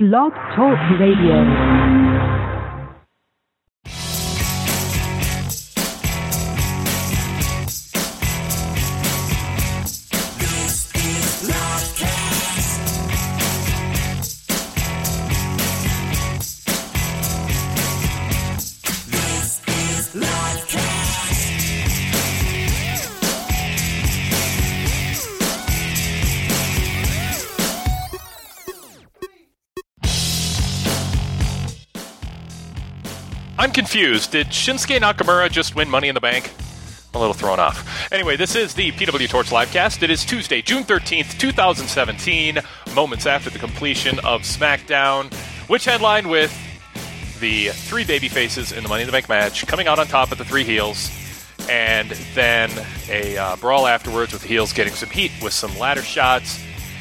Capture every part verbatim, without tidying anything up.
Blog Talk Radio. I'm confused. Did Shinsuke Nakamura just win Money in the Bank? I'm a little thrown off. Anyway, this is the P W Torch Livecast. It is Tuesday, June thirteenth, twenty seventeen, moments after the completion of SmackDown, which headlined with the three baby faces in the Money in the Bank match coming out on top of the three heels, and then a uh, brawl afterwards with the heels getting some heat with some ladder shots,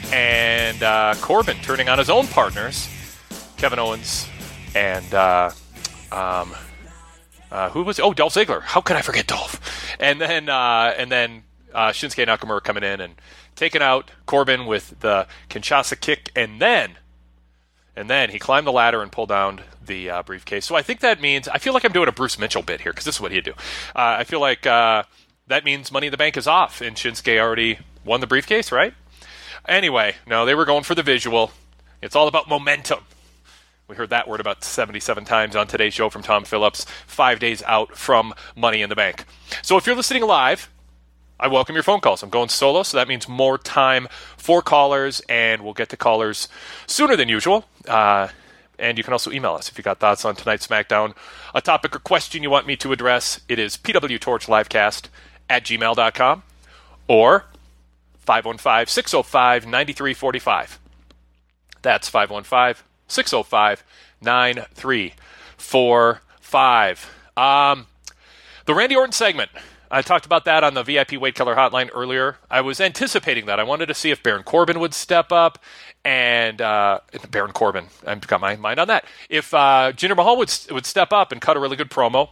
and uh, Corbin turning on his own partners, Kevin Owens and... Uh, Um, uh, who was? Oh, Dolph Ziggler. How could I forget Dolph? And then, uh, and then uh, Shinsuke Nakamura coming in and taking out Corbin with the Kinshasa kick, and then, and then he climbed the ladder and pulled down the uh, briefcase. So I think that means I feel like I'm doing a Bruce Mitchell bit here because this is what he'd do. Uh, I feel like uh, that means Money in the Bank is off, and Shinsuke already won the briefcase, right? Anyway, no, they were going for the visual. It's all about momentum. We heard that word about seventy-seven times on today's show from Tom Phillips, five days out from Money in the Bank. So if you're listening live, I welcome your phone calls. I'm going solo, so that means more time for callers, and we'll get to callers sooner than usual. Uh, and you can also email us if you got thoughts on tonight's SmackDown, a topic or question you want me to address. It is p w torch livecast at gmail dot com or five one five, six oh five, nine three four five. That's five one five, six oh five, nine three four five. Um, the Randy Orton segment. I talked about that on the V I P Wade Keller hotline earlier. I was anticipating that. I wanted to see if Baron Corbin would step up, and uh, Baron Corbin. I've got my mind on that. If uh, Jinder Mahal would would step up and cut a really good promo,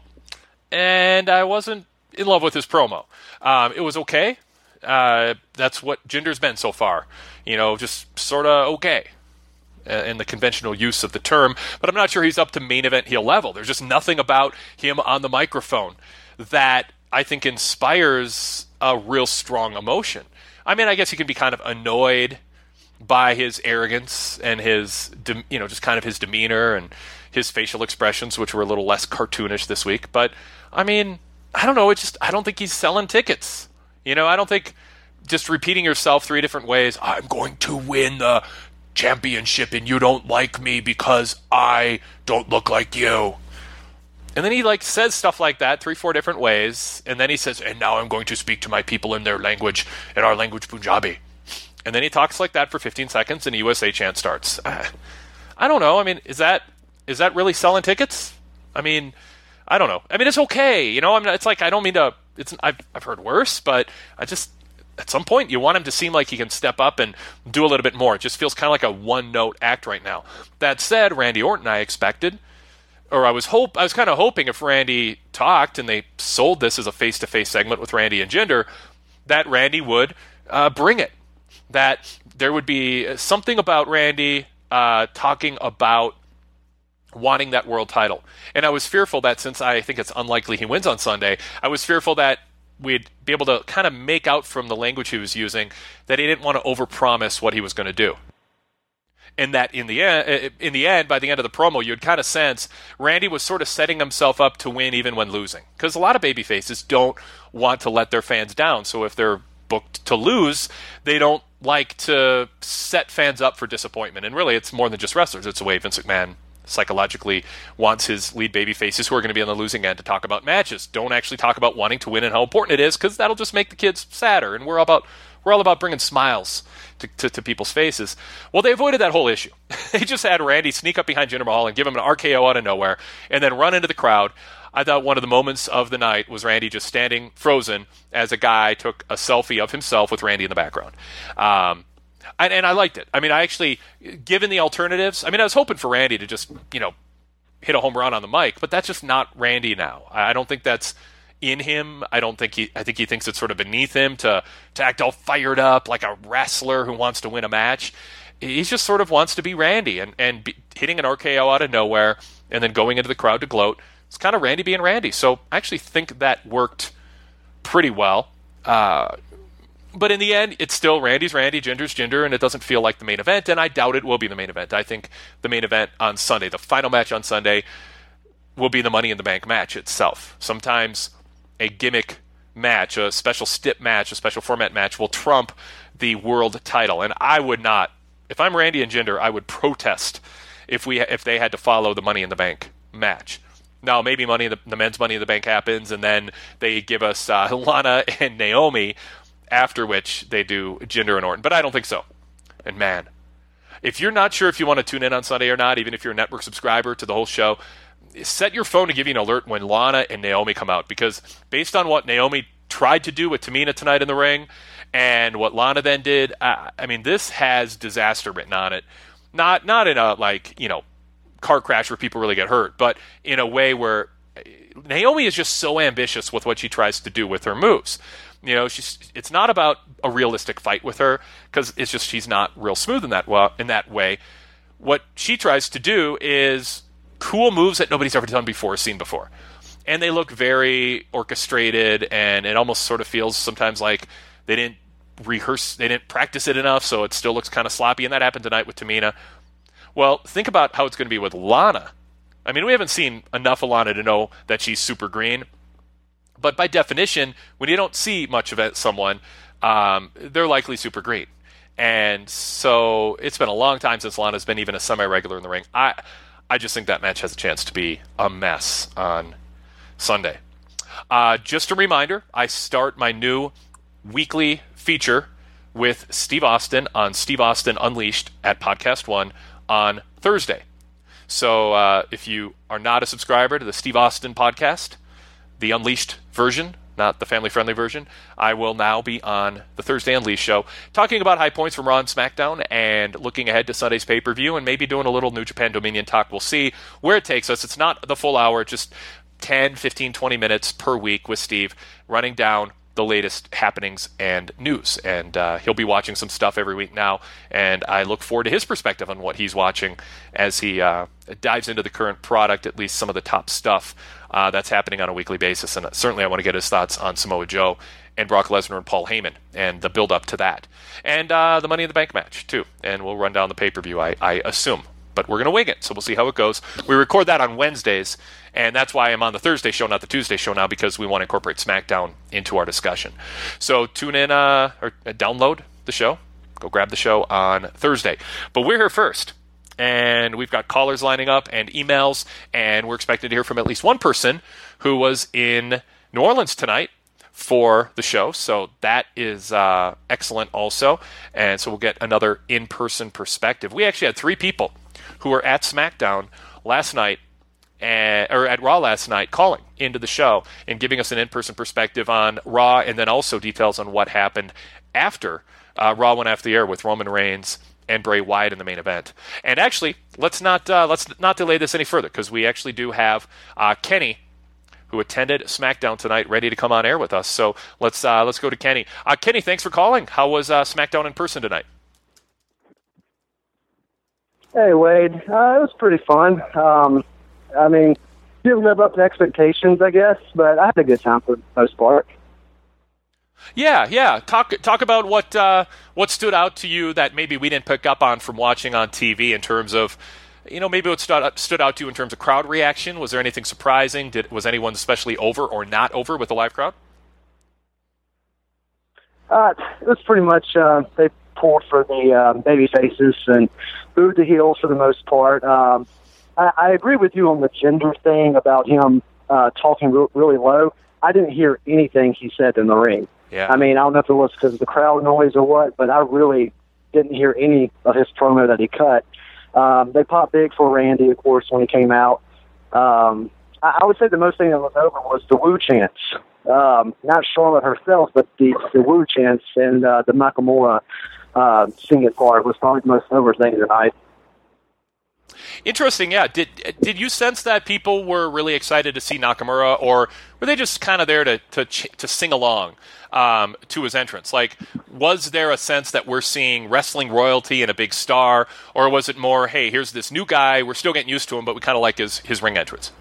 and I wasn't in love with his promo. Um, it was okay. Uh, that's what Jinder's been so far. You know, just sort of okay in the conventional use of the term, but I'm not sure he's up to main event heel level. There's just nothing about him on the microphone that I think inspires a real strong emotion. I mean, I guess you can be kind of annoyed by his arrogance and his, you know, just kind of his demeanor and his facial expressions, which were a little less cartoonish this week. But, I mean, I don't know. It's just, I don't think he's selling tickets. You know, I don't think just repeating yourself three different ways, I'm going to win the championship and you don't like me because I don't look like you. And then he like says stuff like that three, four different ways, and then he says, and now I'm going to speak to my people in their language, in our language Punjabi. And then he talks like that for fifteen seconds and a U S A chant starts. Uh, I don't know. I mean, is that is that really selling tickets? I mean, I don't know. I mean, it's okay. You know, I'm not, it's like I don't mean to it's I've I've heard worse, but I just at some point, you want him to seem like he can step up and do a little bit more. It just feels kind of like a one-note act right now. That said, Randy Orton, I expected, or I was hope I was kind of hoping if Randy talked and they sold this as a face-to-face segment with Randy and Jinder, that Randy would uh, bring it. That there would be something about Randy uh, talking about wanting that world title. And I was fearful that since I think it's unlikely he wins on Sunday, I was fearful that we'd be able to kind of make out from the language he was using that he didn't want to overpromise what he was going to do. And that in the end, in the end, by the end of the promo, you'd kind of sense Randy was sort of setting himself up to win even when losing. Because a lot of babyfaces don't want to let their fans down. So if they're booked to lose, they don't like to set fans up for disappointment. And really, it's more than just wrestlers. It's the way Vince McMahon psychologically wants his lead baby faces who are going to be on the losing end to talk about matches. Don't actually talk about wanting to win and how important it is, because that'll just make the kids sadder. And we're all about we're all about bringing smiles to, to, to people's faces. Well, they avoided that whole issue. They just had Randy sneak up behind Jinder Mahal and give him an R K O out of nowhere, and then run into the crowd. I thought one of the moments of the night was Randy just standing frozen as a guy took a selfie of himself with Randy in the background. Um, And, and I liked it. I mean, I actually, given the alternatives, I mean, I was hoping for Randy to just, you know, hit a home run on the mic, but that's just not Randy now. I don't think that's in him. I don't think he, I think he thinks it's sort of beneath him to, to act all fired up like a wrestler who wants to win a match. he just sort of wants to be Randy, and, and be, hitting an R K O out of nowhere and then going into the crowd to gloat. It's kind of Randy being Randy. So I actually think that worked pretty well. Uh, but in the end, it's still Randy's Randy, Jinder's Jinder, and it doesn't feel like the main event, and I doubt it will be the main event. I think the main event on Sunday, the final match on Sunday, will be the Money in the Bank match itself. Sometimes a gimmick match, a special stip match, a special format match will trump the world title, and I would not. If I'm Randy and Jinder, I would protest if we if they had to follow the Money in the Bank match. Now, maybe Money in the, the men's Money in the Bank happens, and then they give us uh, Lana and Naomi, after which they do Jinder and Orton. But I don't think so. And man, if you're not sure if you want to tune in on Sunday or not, even if you're a network subscriber to the whole show, set your phone to give you an alert when Lana and Naomi come out. Because based on what Naomi tried to do with Tamina tonight in the ring, and what Lana then did, uh, I mean, this has disaster written on it. Not not in a, like, you know, car crash where people really get hurt, but in a way where Naomi is just so ambitious with what she tries to do with her moves. You know, she's it's not about a realistic fight with her, because it's just she's not real smooth in that well, in that way. What she tries to do is cool moves that nobody's ever done before, seen before. And they look very orchestrated, and it almost sort of feels sometimes like they didn't rehearse, they didn't practice it enough, so it still looks kind of sloppy, and that happened tonight with Tamina. Well, think about how it's going to be with Lana. I mean, we haven't seen enough of Lana to know that she's super green, but by definition, when you don't see much of it, someone, um, they're likely super green. And so it's been a long time since Lana's been even a semi-regular in the ring. I, I just think that match has a chance to be a mess on Sunday. Uh, just a reminder, I start my new weekly feature with Steve Austin on Steve Austin Unleashed at Podcast One on Thursday. So uh, if you are not a subscriber to the Steve Austin podcast, the Unleashed version, not the family-friendly version, I will now be on the Thursday Unleashed show, talking about high points from Raw and SmackDown, and looking ahead to Sunday's pay-per-view, and maybe doing a little New Japan Dominion talk. We'll see where it takes us. It's not the full hour, just ten, fifteen, twenty minutes per week with Steve, running down the latest happenings and news. And uh, he'll be watching some stuff every week now, and I look forward to his perspective on what he's watching as he uh, dives into the current product, at least some of the top stuff uh, that's happening on a weekly basis. And certainly I want to get his thoughts on Samoa Joe and Brock Lesnar and Paul Heyman and the build-up to that. And uh, the Money in the Bank match, too. And we'll run down the pay-per-view, I, I assume. But we're going to wing it, so we'll see how it goes. We record that on Wednesdays, and that's why I'm on the Thursday show, not the Tuesday show now, because we want to incorporate SmackDown into our discussion. So tune in, uh, or download the show. Go grab the show on Thursday. But we're here first, and we've got callers lining up and emails, and we're expected to hear from at least one person who was in New Orleans tonight for the show, so that is uh, excellent also. And so we'll get another in-person perspective. We actually had three people who were at SmackDown last night, uh, or at Raw last night, calling into the show and giving us an in-person perspective on Raw, and then also details on what happened after uh, Raw went off the air with Roman Reigns and Bray Wyatt in the main event. And actually, let's not uh, let's not delay this any further, because we actually do have uh, Kenny, who attended SmackDown tonight, ready to come on air with us. So let's uh, let's go to Kenny. Uh, Kenny, thanks for calling. How was uh, SmackDown in person tonight? Hey, Wade. Uh, it was pretty fun. Um, I mean, didn't live up to expectations, I guess, but I had a good time for the most part. Yeah, yeah. Talk talk about what uh, what stood out to you that maybe we didn't pick up on from watching on T V in terms of, you know, maybe what stood out, stood out to you in terms of crowd reaction. Was there anything surprising? Did was anyone especially over or not over with the live crowd? Uh, it was pretty much, uh, they pulled for the uh, baby faces and booed the heels for the most part. Um, I, I agree with you on the Jinder thing about him uh, talking re- really low. I didn't hear anything he said in the ring. Yeah. I mean, I don't know if it was because of the crowd noise or what, but I really didn't hear any of his promo that he cut. Um, they popped big for Randy, of course, when he came out. Um, I, I would say the most thing that was over was the woo chants. Um, not Charlotte herself, but the, the woo chants and uh, the Nakamura uh, singing part was probably the most over thing tonight. Interesting, yeah. Did did you sense that people were really excited to see Nakamura, or were they just kind of there to to to sing along um, to his entrance? Like, was there a sense that we're seeing wrestling royalty and a big star, or was it more, hey, here's this new guy, we're still getting used to him, but we kind of like his his ring entrance?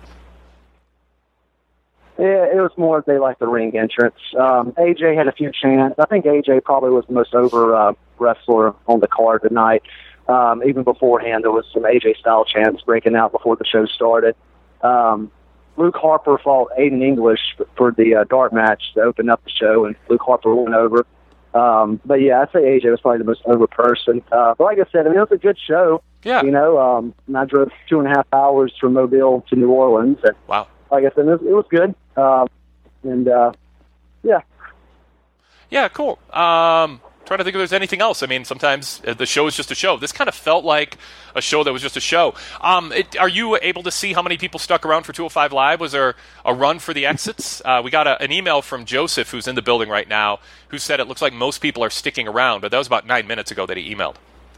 Yeah, it was more they liked the ring entrance. Um, A J had a few chants. I think A J probably was the most over uh, wrestler on the card tonight. Um, even beforehand, there was some A J-style chants breaking out before the show started. Um, Luke Harper fought Aiden English for the uh, dark match to open up the show, and Luke Harper went over. Um, but, yeah, I'd say A J was probably the most over person. Uh, but like I said, I mean, it was a good show. Yeah. You know, um, and I drove two and a half hours from Mobile to New Orleans. And, wow. Like I said, it was, it was good. Um, and, uh, yeah. Yeah, cool. Um, trying to think if there's anything else. I mean, sometimes the show is just a show. This kind of felt like a show that was just a show. Um, it, are you able to see how many people stuck around for two oh five Live? Was there a run for the exits? Uh, we got a, an email from Joseph, who's in the building right now, who said it looks like most people are sticking around, but that was about nine minutes ago that he emailed.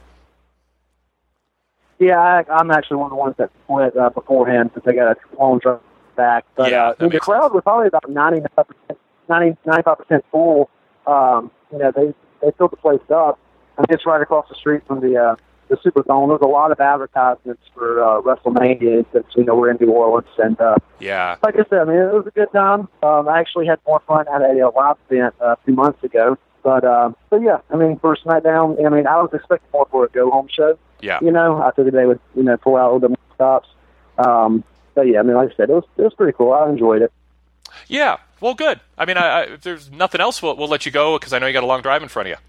Yeah, I, I'm actually one of the ones that went uh, beforehand because they got a long drive back. But yeah, uh, the crowd sense. was probably about ninety-five percent, ninety, ninety-five percent full. Um, you know, they they filled the place up. And it's right across the street from the uh, the Superdome. There's a lot of advertisements for uh, WrestleMania since, you know, we're in New Orleans. And uh, yeah, like I said, I mean, it was a good time. Um, I actually had more fun at a, a live event uh, a few months ago. But, uh, but yeah, I mean, for SmackDown, I mean, I was expecting more for a go-home show. Yeah. You know, I figured they would, you know, pull out a little bit more stops. Um, but yeah, I mean, like I said, it was it was pretty cool. I enjoyed it. Yeah, well, good. I mean, I, I, if there's nothing else, we'll, we'll let you go because I know you got a long drive in front of you.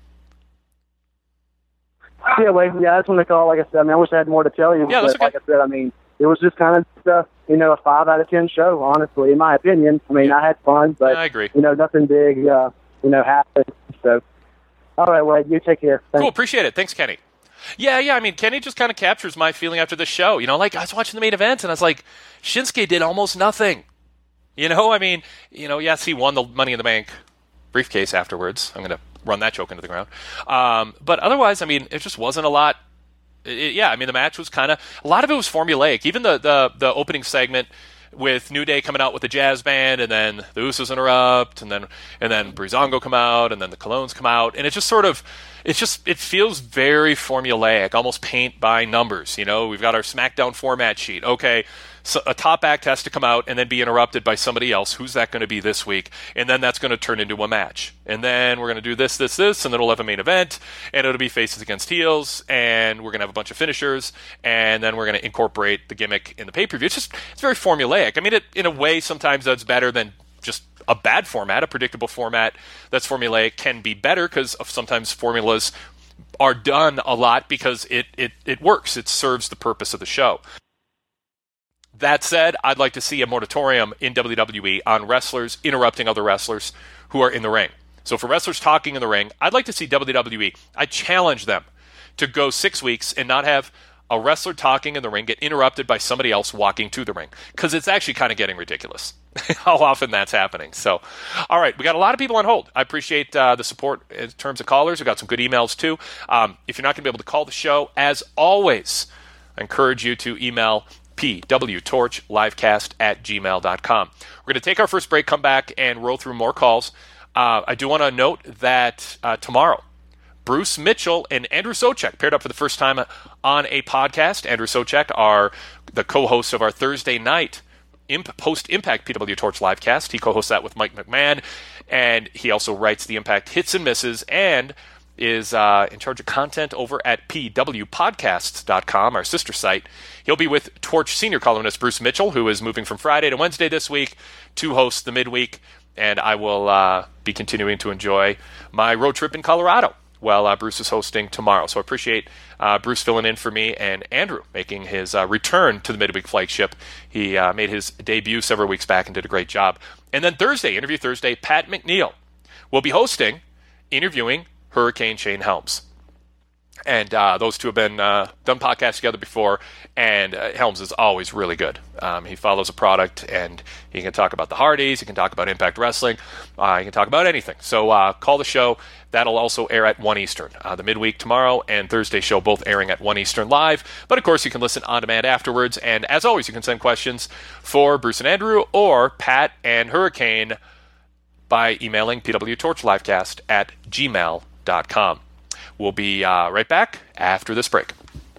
Yeah, wait, yeah, that's when they call. Like I said, I mean, I wish I had more to tell you. Yeah, but that's okay. Like I said, I mean, it was just kind of, uh, you know, a five out of ten show. Honestly, in my opinion. I mean, Yeah. I had fun, but I agree. You know, nothing big, uh, you know, happened. So, all right, Wade, you take care. Thanks. Cool, appreciate it. Thanks, Kenny. Yeah, yeah, I mean, Kenny just kind of captures my feeling after the show. You know, like, I was watching the main event, and I was like, Shinsuke did almost nothing. You know, I mean, you know, yes, he won the Money in the Bank briefcase afterwards. I'm going to run that joke into the ground. Um, but otherwise, I mean, it just wasn't a lot. It, yeah, I mean, the match was kind of, a lot of it was formulaic. Even the, the, the opening segment with New Day coming out with the jazz band, and then the Usos interrupt, and then and then Breezango come out, and then the Colognes come out, and it just sort of, it's just, it feels very formulaic, almost paint by numbers. You know, we've got our SmackDown format sheet. Okay, so a top act has to come out and then be interrupted by somebody else. Who's that going to be this week? And then that's going to turn into a match. And then we're going to do this, this, this, and then we'll have a main event, and it'll be faces against heels, and we're going to have a bunch of finishers, and then we're going to incorporate the gimmick in the pay-per-view. It's just, it's very formulaic. I mean, it, in a way, sometimes that's better than just a bad format. A predictable format that's formulaic can be better because sometimes formulas are done a lot because it, it, it works. It serves the purpose of the show. That said, I'd like to see a moratorium in W W E on wrestlers interrupting other wrestlers who are in the ring. So for wrestlers talking in the ring, I'd like to see W W E, I challenge them to go six weeks and not have a wrestler talking in the ring get interrupted by somebody else walking to the ring, because it's actually kind of getting ridiculous how often that's happening. So, all right, we got a lot of people on hold. I appreciate uh, the support in terms of callers. We got some good emails too. Um, if you're not going to be able to call the show, as always, I encourage you to email p w torch livecast at gmail dot com. We're going to take our first break, come back, and roll through more calls. Uh, I do want to note that uh, tomorrow, Bruce Mitchell and Andrew Socek paired up for the first time on a podcast. Andrew Socek are the co-host of our Thursday night imp- post-Impact P W Torch livecast. He co-hosts that with Mike McMahon, and he also writes the Impact Hits and Misses and is uh, in charge of content over at p w podcasts dot com, our sister site. He'll be with Torch senior columnist Bruce Mitchell, who is moving from Friday to Wednesday this week to host the midweek, and I will uh, be continuing to enjoy my road trip in Colorado while uh, Bruce is hosting tomorrow. So I appreciate uh, Bruce filling in for me, and Andrew making his uh, return to the midweek flagship. He uh, made his debut several weeks back and did a great job. And then Thursday, Interview Thursday, Pat McNeil will be hosting, interviewing Hurricane Shane Helms. And uh, those two have been uh, done podcasts together before, and uh, Helms is always really good. Um, he follows a product, and he can talk about the Hardys, he can talk about Impact Wrestling, uh, he can talk about anything. So uh, call the show. That'll also air at one Eastern. Uh, the midweek tomorrow and Thursday show both airing at one Eastern live. But, of course, you can listen on demand afterwards. And, as always, you can send questions for Bruce and Andrew or Pat and Hurricane by emailing p w torch livecast at gmail dot com. We'll be uh, right back after this break.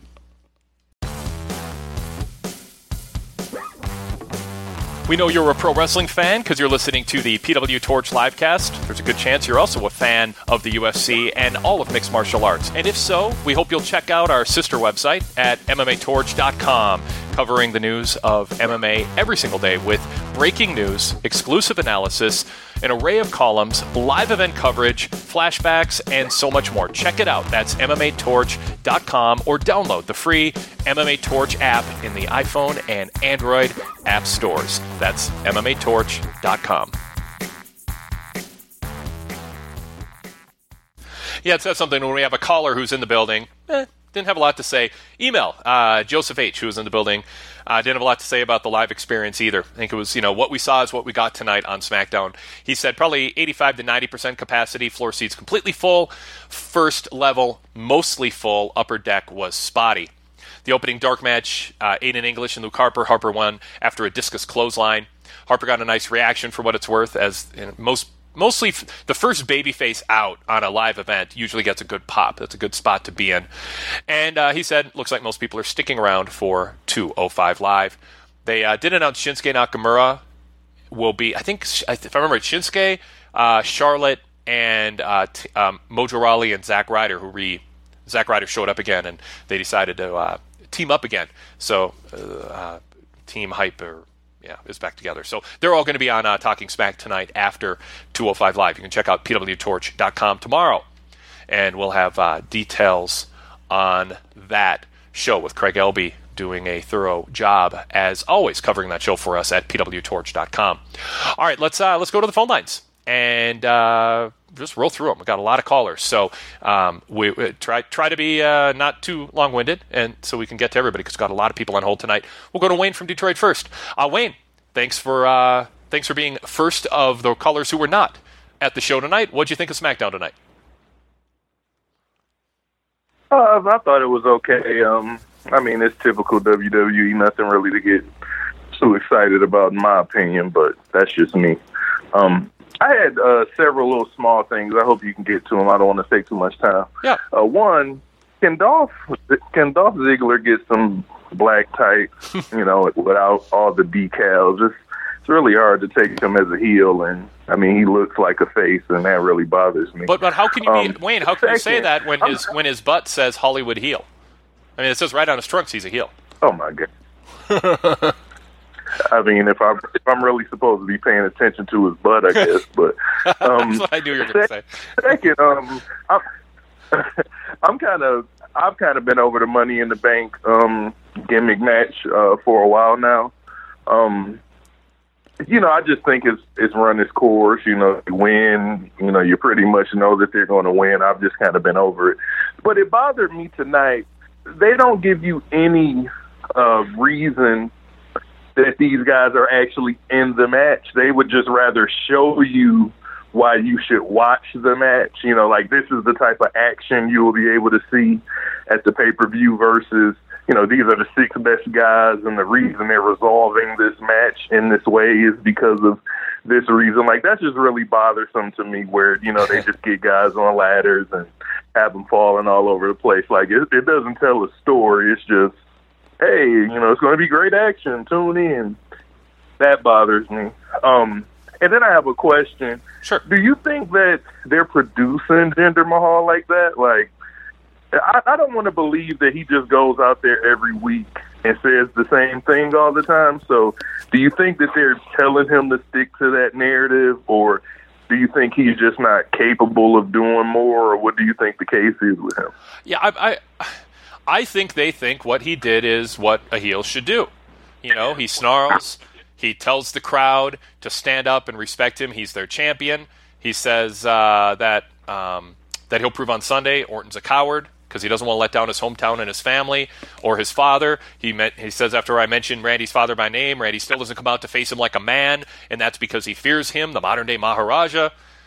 We know you're a pro wrestling fan because you're listening to the P W Torch Livecast. There's a good chance you're also a fan of the U F C and all of mixed martial arts. And if so, we hope you'll check out our sister website at m m a torch dot com, covering the news of M M A every single day with breaking news, exclusive analysis, an array of columns, live event coverage, flashbacks, and so much more. Check it out. That's m m a torch dot com, or download the free M M A Torch app in the iPhone and Android app stores. That's m m a torch dot com. Yeah, it says something when we have a caller who's in the building. Eh, didn't have a lot to say. Email, uh, Joseph H., who was in the building. Uh, didn't have a lot to say about the live experience either. I think it was, you know, what we saw is what we got tonight on SmackDown. He said probably eighty-five to ninety percent capacity, floor seats completely full, first level mostly full, upper deck was spotty. The opening dark match, uh, Aiden English and Luke Harper. Harper won after a discus clothesline. Harper got a nice reaction for what it's worth, as you know, most mostly f- the first babyface out on a live event usually gets a good pop. That's a good spot to be in. And uh, he said, looks like most people are sticking around for two oh five Live. They uh, did announce Shinsuke Nakamura will be, I think, if I remember, Shinsuke, uh, Charlotte, and uh, t- um, Mojo Rawley and Zack Ryder, who re Zack Ryder showed up again, and they decided to uh, team up again. So uh, uh, Team Hype or Yeah, is back together. So they're all going to be on uh, Talking Smack tonight after two oh five Live. You can check out p w torch dot com tomorrow, and we'll have uh, details on that show with Craig Elby doing a thorough job, as always, covering that show for us at p w torch dot com. All right, let's uh, let's go to the phone lines and uh, just roll through them. We've got a lot of callers, so um, we, we try try to be uh, not too long-winded, and so we can get to everybody because we've got a lot of people on hold tonight. We'll go to Wayne from Detroit first. Uh, Wayne, thanks for uh, thanks for being first of the callers who were not at the show tonight. What'd you think of SmackDown tonight? Uh, I thought it was okay. Um, I mean, it's typical W W E, nothing really to get too excited about, in my opinion, but that's just me. Um, I had uh, several little small things. I hope you can get to them. I don't want to take too much time. Yeah. Uh, one, can Dolph, can Dolph Ziggler get some black tights, you know, without all the decals? It's, it's really hard to take him as a heel, and, I mean, he looks like a face, and that really bothers me. But but how can you um, be, Wayne, how can second, you say that when I'm, his when his butt says Hollywood heel? I mean, it says right on his trunks he's a heel. Oh, my God. I mean, if I'm if I'm really supposed to be paying attention to his butt, I guess. But um, that's what I knew you were going to say. Second, um, I'm, I'm kind of I've kind of been over the Money in the Bank um, gimmick match uh, for a while now. Um, you know, I just think it's it's run its course. You know, you win. You know, you pretty much know that they're going to win. I've just kind of been over it. But it bothered me tonight. They don't give you any uh, reason that these guys are actually in the match. They would just rather show you why you should watch the match. You know, like, this is the type of action you will be able to see at the pay-per-view versus, you know, these are the six best guys, and the reason they're resolving this match in this way is because of this reason. Like, that's just really bothersome to me, where, you know, they just get guys on ladders and have them falling all over the place. Like, it, it doesn't tell a story. It's just, hey, you know, it's going to be great action. Tune in. That bothers me. Um, and then I have a question. Sure. Do you think that they're producing Jinder Mahal like that? Like, I, I don't want to believe that he just goes out there every week and says the same thing all the time. So do you think that they're telling him to stick to that narrative, or do you think he's just not capable of doing more, or what do you think the case is with him? Yeah, I... I... I think they think what he did is what a heel should do. You know, he snarls. He tells the crowd to stand up and respect him. He's their champion. He says uh, that um, that he'll prove on Sunday Orton's a coward because he doesn't want to let down his hometown and his family or his father. He met, he says after I mentioned Randy's father by name, Randy still doesn't come out to face him like a man, and that's because he fears him, the modern-day Maharaja,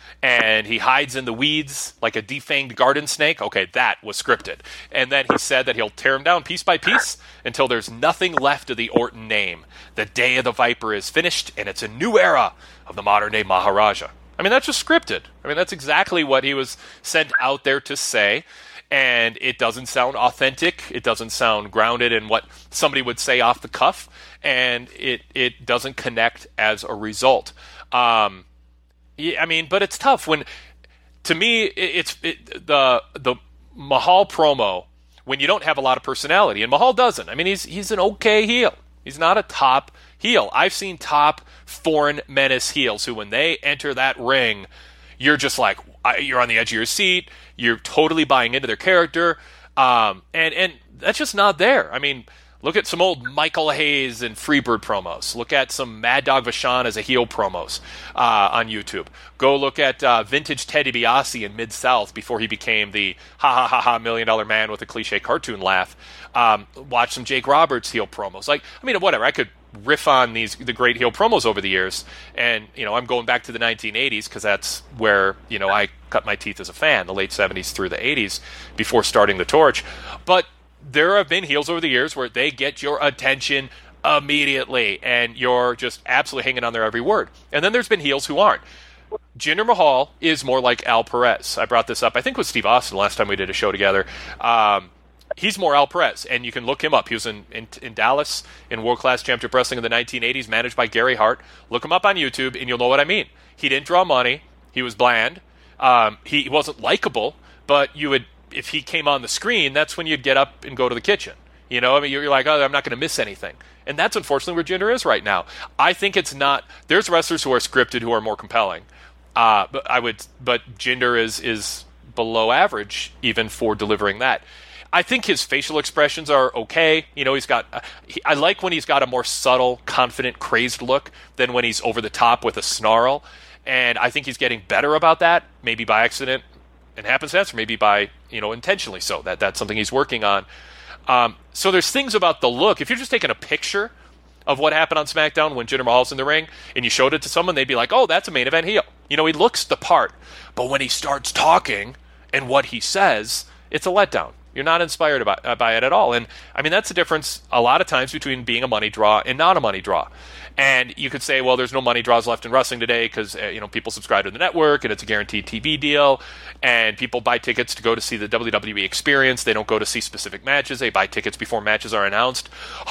and he hides in the weeds like a defanged garden snake. Okay, that was scripted. And then he said that he'll tear him down piece by piece until there's nothing left of the Orton name. The day of the Viper is finished, and it's a new era of the modern-day Maharaja. I mean, that's just scripted. I mean, that's exactly what he was sent out there to say, and it doesn't sound authentic. It doesn't sound grounded in what somebody would say off the cuff, and it, it doesn't connect as a result. Um... Yeah, I mean, but it's tough when, to me, it's it, the the Mahal promo when you don't have a lot of personality, and Mahal doesn't. I mean, he's he's an okay heel. He's not a top heel. I've seen top foreign menace heels who, when they enter that ring, you're just like you're on the edge of your seat. You're totally buying into their character, um, and and that's just not there. I mean. Look at some old Michael Hayes and Freebird promos. Look at some Mad Dog Vachon as a heel promos uh, on YouTube. Go look at uh, vintage Ted DiBiase in Mid-South before he became the ha-ha-ha-ha million-dollar man with a cliche cartoon laugh. Um, watch some Jake Roberts heel promos. Like, I mean, whatever. I could riff on these the great heel promos over the years. And, you know, I'm going back to the nineteen eighties because that's where, you know, I cut my teeth as a fan, the late seventies through the eighties before starting the Torch. But there have been heels over the years where they get your attention immediately, and you're just absolutely hanging on their every word. And then there's been heels who aren't. Jinder Mahal is more like Al Perez. I brought this up, I think, with Steve Austin last time we did a show together. Um, he's more Al Perez, and you can look him up. He was in, in, in Dallas in World Class Championship Wrestling in the nineteen eighties, managed by Gary Hart. Look him up on YouTube, and you'll know what I mean. He didn't draw money. He was bland. Um, he wasn't likable, but you would... if he came on the screen, that's when you'd get up and go to the kitchen. You know, I mean, you're like, oh, I'm not going to miss anything. And that's unfortunately where Jinder is right now. I think it's not, there's wrestlers who are scripted who are more compelling. Uh, but I would, but Jinder is, is below average even for delivering that. I think his facial expressions are okay. You know, he's got, uh, he, I like when he's got a more subtle, confident, crazed look than when he's over the top with a snarl. And I think he's getting better about that, maybe by accident and happenstance, or maybe by, you know, intentionally so. That that's something he's working on. Um, so there's things about the look. If you're just taking a picture of what happened on SmackDown when Jinder Mahal's in the ring, and you showed it to someone, they'd be like, oh, that's a main event heel. You know, he looks the part. But when he starts talking and what he says, it's a letdown. You're not inspired by, uh, by it at all. And, I mean, that's the difference a lot of times between being a money draw and not a money draw. And you could say, well, there's no money draws left in wrestling today because, uh, you know, people subscribe to the network and it's a guaranteed T V deal. And people buy tickets to go to see the W W E experience. They don't go to see specific matches. They buy tickets before matches are announced.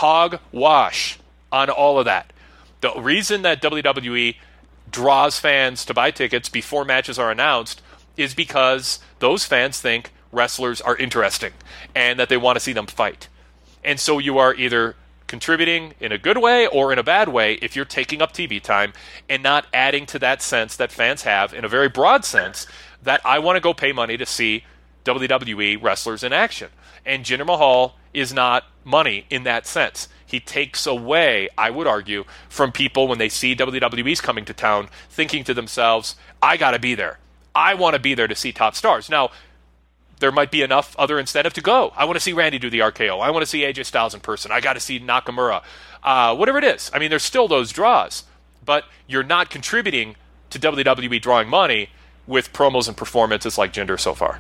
Hogwash on all of that. The reason that W W E draws fans to buy tickets before matches are announced is because those fans think wrestlers are interesting and that they want to see them fight. And so you are either contributing in a good way or in a bad way if you're taking up T V time and not adding to that sense that fans have, in a very broad sense, that I want to go pay money to see W W E wrestlers in action. And Jinder Mahal is not money in that sense. He takes away, I would argue, from people when they see W W E's coming to town, thinking to themselves, I got to be there. I want to be there to see top stars. Now, there might be enough other incentive to go. I want to see Randy do the R K O. I want to see A J Styles in person. I got to see Nakamura. Uh, whatever it is. I mean, there's still those draws. But you're not contributing to W W E drawing money with promos and performances like Jinder so far.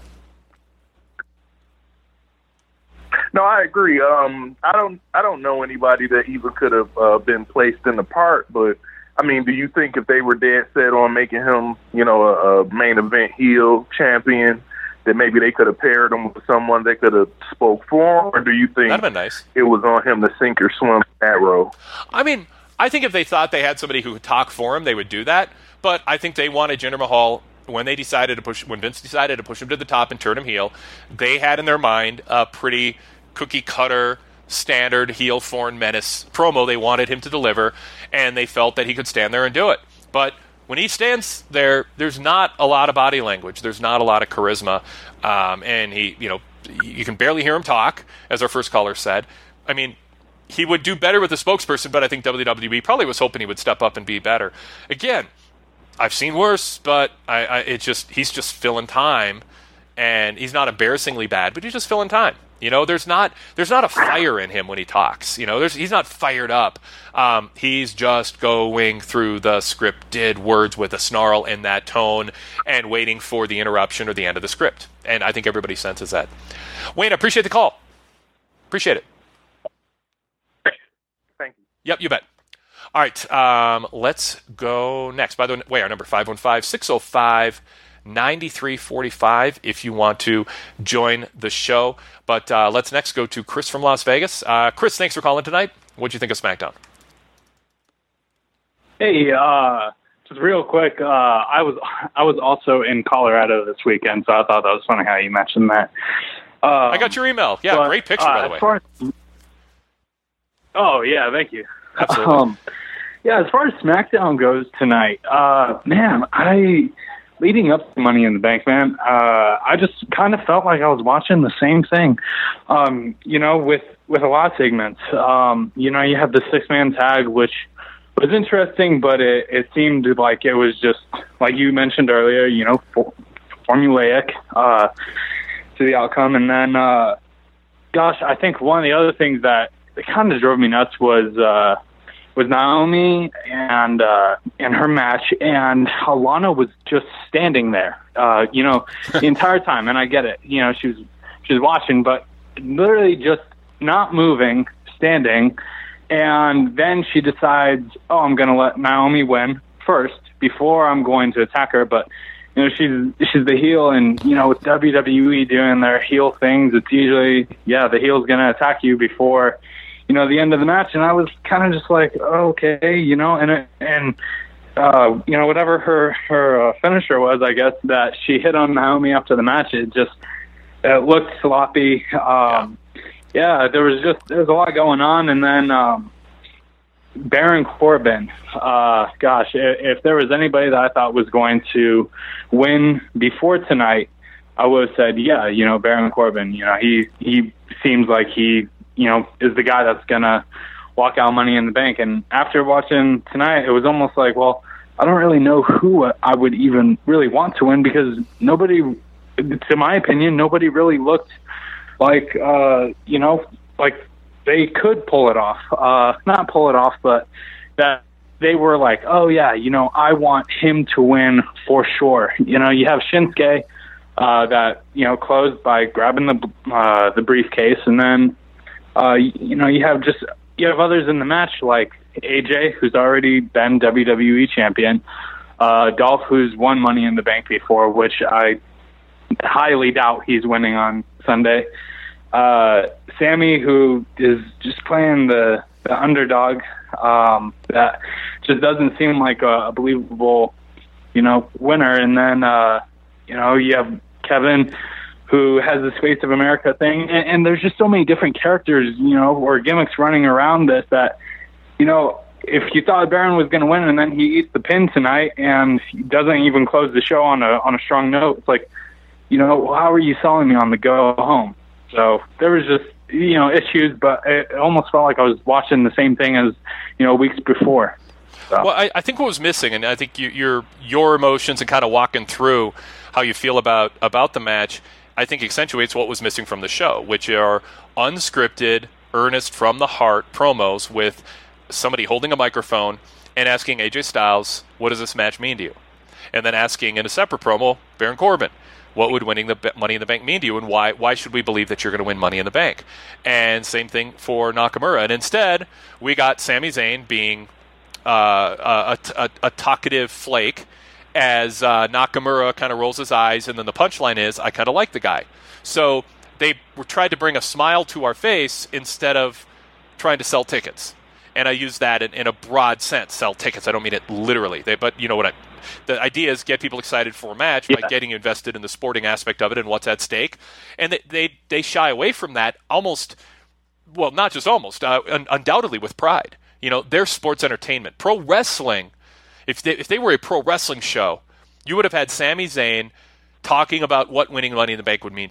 No, I agree. Um, I don't. I don't know anybody that even could have uh, been placed in the part. But I mean, do you think if they were dead set on making him, you know, a, a main event heel champion, that maybe they could have paired him with someone they could have spoke for him? Or do you think That'd been nice. It was on him to sink or swim that role? I mean, I think if they thought they had somebody who could talk for him, they would do that. But I think they wanted Jinder Mahal. When they decided to push, when Vince decided to push him to the top and turn him heel, they had in their mind a pretty cookie cutter, standard heel foreign menace promo they wanted him to deliver, and they felt that he could stand there and do it. But when he stands there, there's not a lot of body language. There's not a lot of charisma, um, and he, you know, you can barely hear him talk, as our first caller said. I mean, he would do better with a spokesperson, but I think W W E probably was hoping he would step up and be better. Again, I've seen worse, but I, I it just he's just filling time, and he's not embarrassingly bad, but he's just filling time. You know, there's not there's not a fire in him when he talks. You know, there's he's not fired up. Um, he's just going through the scripted words with a snarl in that tone and waiting for the interruption or the end of the script. And I think everybody senses that. Wayne, I appreciate the call. Appreciate it. Thank you. Yep, you bet. All right, um, let's go next. By the way, our number five one five, six oh five, nine three four five if you want to join the show. But uh, let's next go to Chris from Las Vegas. Uh, Chris, thanks for calling tonight. What'd you think of SmackDown? Hey, uh, just real quick, uh, I was I was also in Colorado this weekend, so I thought that was funny how you mentioned that. Um, I got your email. Yeah, but, great picture, by the way. Uh, as far as, oh, yeah, thank you. Absolutely. Um, yeah, as far as SmackDown goes tonight, uh, man, I... leading up to Money in the Bank, man, uh, I just kind of felt like I was watching the same thing, um, you know, with, with a lot of segments. Um, you know, you have the six-man tag, which was interesting, but it, it seemed like it was just, like you mentioned earlier, you know, for, formulaic uh, to the outcome. And then, uh, gosh, I think one of the other things that, that kind of drove me nuts was... Uh, was Naomi and uh, and her match, and Alana was just standing there, uh, you know, the entire time. And I get it, you know, she was she was watching, but literally just not moving, standing. And then she decides, oh, I'm going to let Naomi win first before I'm going to attack her. But you know, she's she's the heel, and you know, with W W E doing their heel things, it's usually yeah, the heel's going to attack you before, you know, the end of the match. And I was kind of just like, oh, okay, you know, and, it, and, uh, you know, whatever her, her uh, finisher was, I guess, that she hit on Naomi after the match, it just, it looked sloppy. Um, yeah. yeah, there was just, there was a lot going on. And then, um, Baron Corbin, uh, gosh, if, if there was anybody that I thought was going to win before tonight, I would have said, yeah, you know, Baron Corbin, you know, he, he seems like he, you know, is the guy that's going to walk out Money in the Bank. And after watching tonight, it was almost like, well, I don't really know who I would even really want to win, because nobody, to my opinion, nobody really looked like, uh, you know, like they could pull it off. Uh, not pull it off, but that they were like, oh, yeah, you know, I want him to win for sure. You know, you have Shinsuke uh, that, you know, closed by grabbing the uh, the briefcase, and then, Uh, you know, you have just you have others in the match like A J, who's already been W W E champion, uh, Dolph, who's won Money in the Bank before, which I highly doubt he's winning on Sunday. Uh, Sammy, who is just playing the, the underdog, um, that just doesn't seem like a, a believable, you know, winner. And then, uh, you know, you have Kevin, who has this Face of America thing, and, and there's just so many different characters, you know, or gimmicks running around this that, you know, if you thought Baron was going to win and then he eats the pin tonight and he doesn't even close the show on a on a strong note, it's like, you know, how are you selling me on the go home? So there was just, you know, issues, but it almost felt like I was watching the same thing as, you know, weeks before. So. Well, I, I think what was missing, and I think you, your your emotions and kind of walking through how you feel about about the match, I think accentuates what was missing from the show, which are unscripted, earnest, from the heart promos with somebody holding a microphone and asking A J Styles, what does this match mean to you? And then asking in a separate promo, Baron Corbin, what would winning the Money in the Bank mean to you, and why why should we believe that you're going to win Money in the Bank? And same thing for Nakamura. And instead, we got Sami Zayn being uh, a, a, a talkative flake, as uh, Nakamura kind of rolls his eyes, and then the punchline is, I kind of like the guy. So they were tried to bring a smile to our face instead of trying to sell tickets. And I use that in, in a broad sense, sell tickets. I don't mean it literally. They, but you know what I the idea is, get people excited for a match yeah. by getting you invested in the sporting aspect of it and what's at stake. And they they, they shy away from that almost, well, not just almost, uh, un- undoubtedly with pride. You know, they're sports entertainment. Pro wrestling, If they, if they were a pro wrestling show, you would have had Sami Zayn talking about what winning Money in the Bank would mean to him.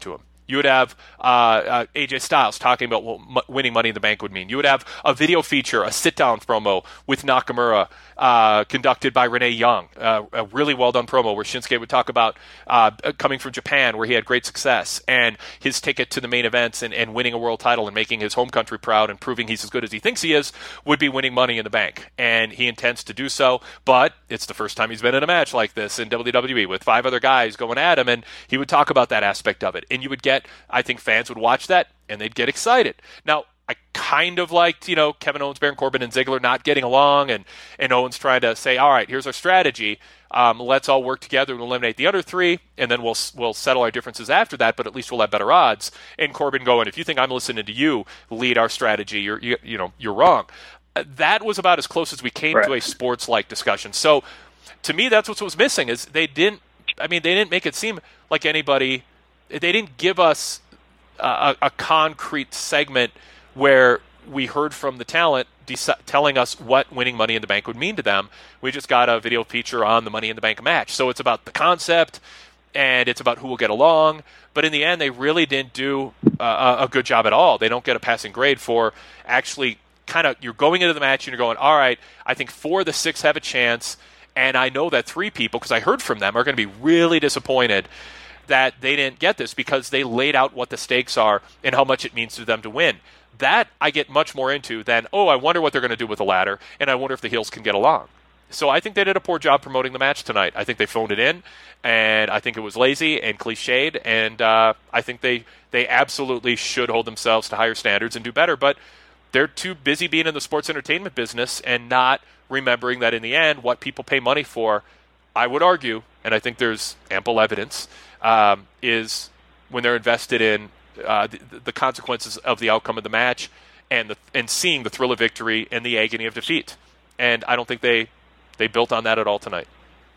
You would have uh, uh, A J Styles talking about what m- winning Money in the Bank would mean. You would have a video feature, a sit-down promo with Nakamura uh, conducted by Renee Young, uh, a really well-done promo where Shinsuke would talk about uh, coming from Japan where he had great success and his ticket to the main events and, and winning a world title and making his home country proud and proving he's as good as he thinks he is would be winning Money in the Bank. And he intends to do so, but it's the first time he's been in a match like this in W W E with five other guys going at him, and he would talk about that aspect of it. And you would get, I think fans would watch that and they'd get excited. Now, I kind of liked, you know, Kevin Owens, Baron Corbin, and Ziggler not getting along, and, and Owens trying to say, all right, here's our strategy. Um, let's all work together and eliminate the other three, and then we'll we'll settle our differences after that, but at least we'll have better odds. And Corbin going, if you think I'm listening to you lead our strategy, you're, you, you know, you're wrong. Uh, that was about as close as we came right. to a sports-like discussion. So to me, that's what was missing is they didn't, I mean, they didn't make it seem like anybody, they didn't give us a, a concrete segment where we heard from the talent de- telling us what winning Money in the Bank would mean to them. We just got a video feature on the Money in the Bank match. So it's about the concept, and it's about who will get along. But in the end, they really didn't do uh, a good job at all. They don't get a passing grade for actually kind of, you're going into the match and you're going, all right, I think four of the six have a chance, and I know that three people, because I heard from them, are going to be really disappointed that they didn't get this because they laid out what the stakes are and how much it means to them to win. That I get much more into than, oh, I wonder what they're going to do with the ladder, and I wonder if the heels can get along. So I think they did a poor job promoting the match tonight. I think they phoned it in, and I think it was lazy and cliched, and uh, I think they, they absolutely should hold themselves to higher standards and do better, but they're too busy being in the sports entertainment business and not remembering that in the end, what people pay money for, I would argue, and I think there's ample evidence, um, is when they're invested in uh, the, the consequences of the outcome of the match and the, and seeing the thrill of victory and the agony of defeat. And I don't think they, they built on that at all tonight.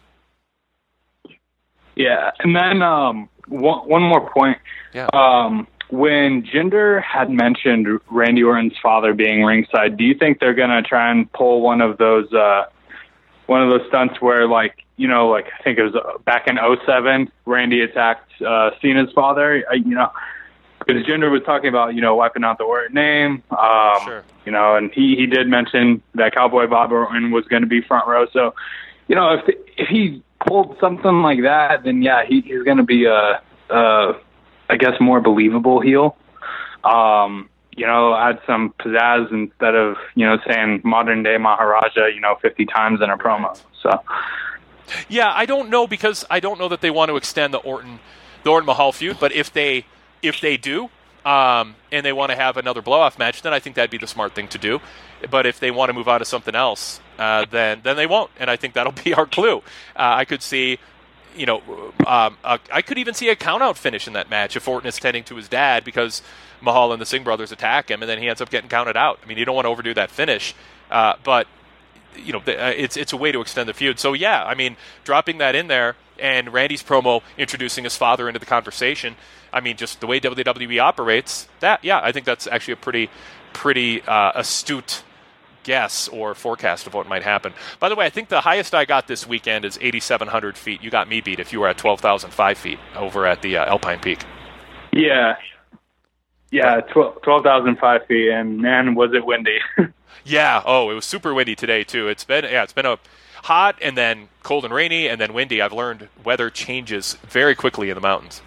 Yeah, and then um, one, one more point. Yeah. Um, when Jinder had mentioned Randy Orton's father being ringside, do you think they're going to try and pull one of those uh, one of those stunts where, like, you know, like I think it was back in oh seven, Randy attacked uh, Cena's father, uh, you know, because Jinder was talking about, you know, wiping out the Orton name, um, Sure. you know, and he, he did mention that Cowboy Bob Orton was going to be front row. So, you know, if if he pulled something like that, then yeah, he, he's going to be a, a, I guess, more believable heel. Um, you know, add some pizzazz instead of, you know, saying modern day Maharaja, you know, fifty times in a promo. So. Yeah, I don't know because I don't know that they want to extend the Orton, the Orton Mahal feud. But if they, if they do, um, and they want to have another blow-off match, then I think that'd be the smart thing to do. But if they want to move on to something else, uh, then then they won't, and I think that'll be our clue. Uh, I could see, you know, um, uh, I could even see a count-out finish in that match if Orton is tending to his dad because Mahal and the Singh brothers attack him, and then he ends up getting counted out. I mean, you don't want to overdo that finish, uh, but. You know, it's it's a way to extend the feud. So, yeah, I mean, dropping that in there and Randy's promo introducing his father into the conversation, I mean, just the way W W E operates, that, yeah, I think that's actually a pretty, pretty uh, astute guess or forecast of what might happen. By the way, I think the highest I got this weekend is eighty-seven hundred feet. You got me beat if you were at twelve thousand five feet over at the uh, Alpine Peak. Yeah. Yeah, twelve thousand five feet, and man, was it windy. Yeah. Oh, it was super windy today too. It's been yeah, it's been a hot and then cold and rainy and then windy. I've learned weather changes very quickly in the mountains.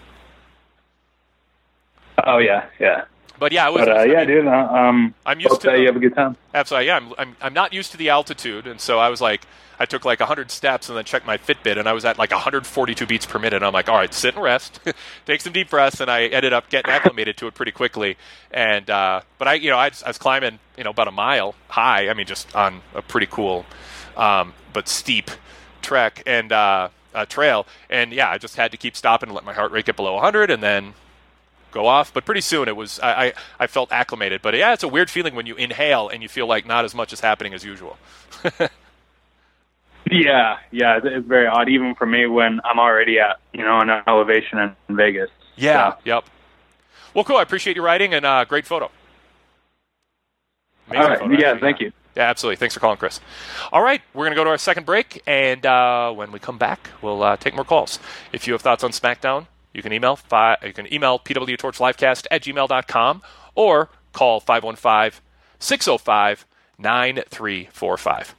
Oh yeah, yeah. But yeah, it was. But, uh, I yeah, mean, dude. Uh, um, I'm used hope to. that The, you have a good time. Absolutely. Yeah, I'm, I'm. I'm not used to the altitude, and so I was like, I took like one hundred steps and then checked my Fitbit, and I was at like one hundred forty-two beats per minute. And I'm like, all right, sit and rest, take some deep breaths, and I ended up getting acclimated to it pretty quickly. And uh, but I, you know, I, I was climbing, you know, about a mile high. I mean, just on a pretty cool, um, but steep trek and uh, uh, trail. And yeah, I just had to keep stopping and let my heart rate get below one hundred, and then go off. But pretty soon it was, I, I, I felt acclimated. But yeah, it's a weird feeling when you inhale and you feel like not as much is happening as usual. Yeah, yeah, it's very odd, even for me when I'm already at, you know, an elevation in, in Vegas. Yeah, so. Yep. Well, cool. I appreciate you writing, and uh, great photo. Amazing All right, photo, yeah, actually. thank you. Yeah, absolutely. Thanks for calling, Chris. All right, we're going to go to our second break, and uh, when we come back, we'll uh, take more calls. If you have thoughts on SmackDown, You can email fi- you can email p w torch livecast at gmail dot com or call five one five, six oh five, nine three four five.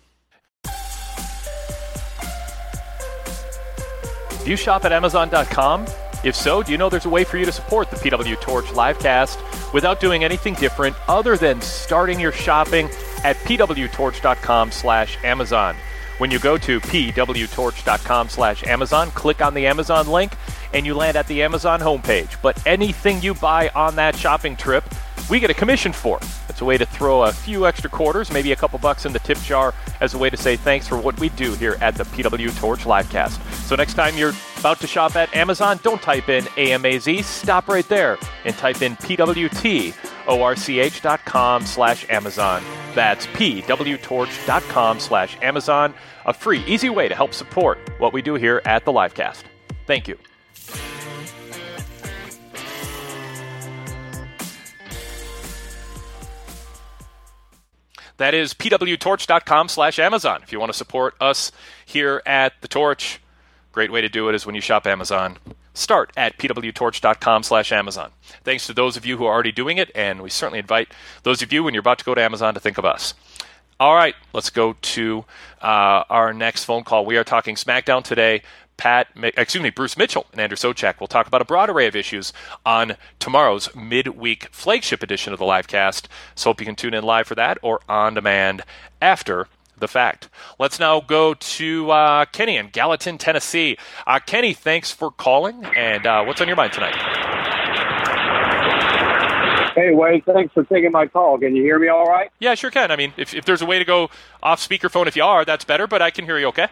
Do you shop at amazon dot com? If so, do you know there's a way for you to support the P W Torch Livecast without doing anything different other than starting your shopping at p w torch dot com slash Amazon. When you go to p w torch dot com slash Amazon, click on the Amazon link, and you land at the Amazon homepage. But anything you buy on that shopping trip, we get a commission for. It's a way to throw a few extra quarters, maybe a couple bucks in the tip jar as a way to say thanks for what we do here at the P W Torch Livecast. So next time you're about to shop at Amazon, don't type in A M A Z, stop right there and type in P W T O R C H dot com slash Amazon. That's P W torch dot com slash Amazon, a free, easy way to help support what we do here at the Livecast. Thank you. That is p w torch dot com slash Amazon. If you want to support us here at The Torch, great way to do it is when you shop Amazon. Start at p w torch dot com slash Amazon. Thanks to those of you who are already doing it, and we certainly invite those of you when you're about to go to Amazon to think of us. All right, let's go to uh, our next phone call. We are talking SmackDown today. Pat, excuse me, Bruce Mitchell and Andrew Socek will talk about a broad array of issues on tomorrow's midweek flagship edition of the Livecast. So hope you can tune in live for that or on demand after the fact. Let's now go to uh, Kenny in Gallatin, Tennessee. Uh, Kenny, thanks for calling. And uh, what's on your mind tonight? Hey, Wade, thanks for taking my call. Can you hear me all right? Yeah, sure can. I mean, if, if there's a way to go off speakerphone if you are, that's better, but I can hear you okay.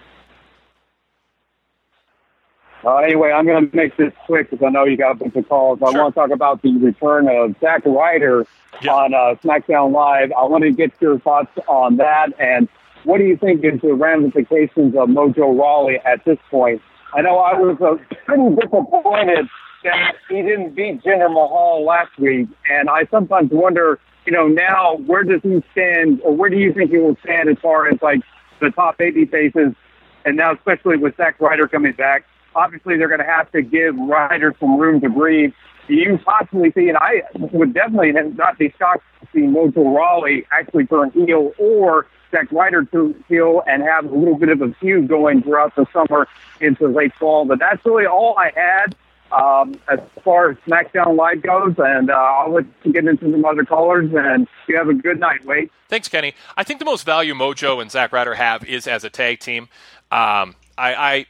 Uh, anyway, I'm going to make this quick because I know you got a bunch of calls. I Sure. want to talk about the return of Zack Ryder Yeah. on uh, SmackDown Live. I want to get your thoughts on that, and what do you think is the ramifications of Mojo Rawley at this point? I know I was uh, pretty disappointed that he didn't beat Jinder Mahal last week, and I sometimes wonder, you know, now where does he stand, or where do you think he will stand as far as, like, the top baby faces, and now especially with Zack Ryder coming back? Obviously, they're going to have to give Ryder some room to breathe. Do you possibly see, and I would definitely not be shocked to see Mojo Rawley actually turn heel or Zack Ryder to heel and have a little bit of a feud going throughout the summer into late fall. But that's really all I had um, as far as SmackDown Live goes, and uh, I'll let you get into some other callers, and you have a good night, Wade. Thanks, Kenny. I think the most value Mojo and Zack Ryder have is as a tag team. Um, I, I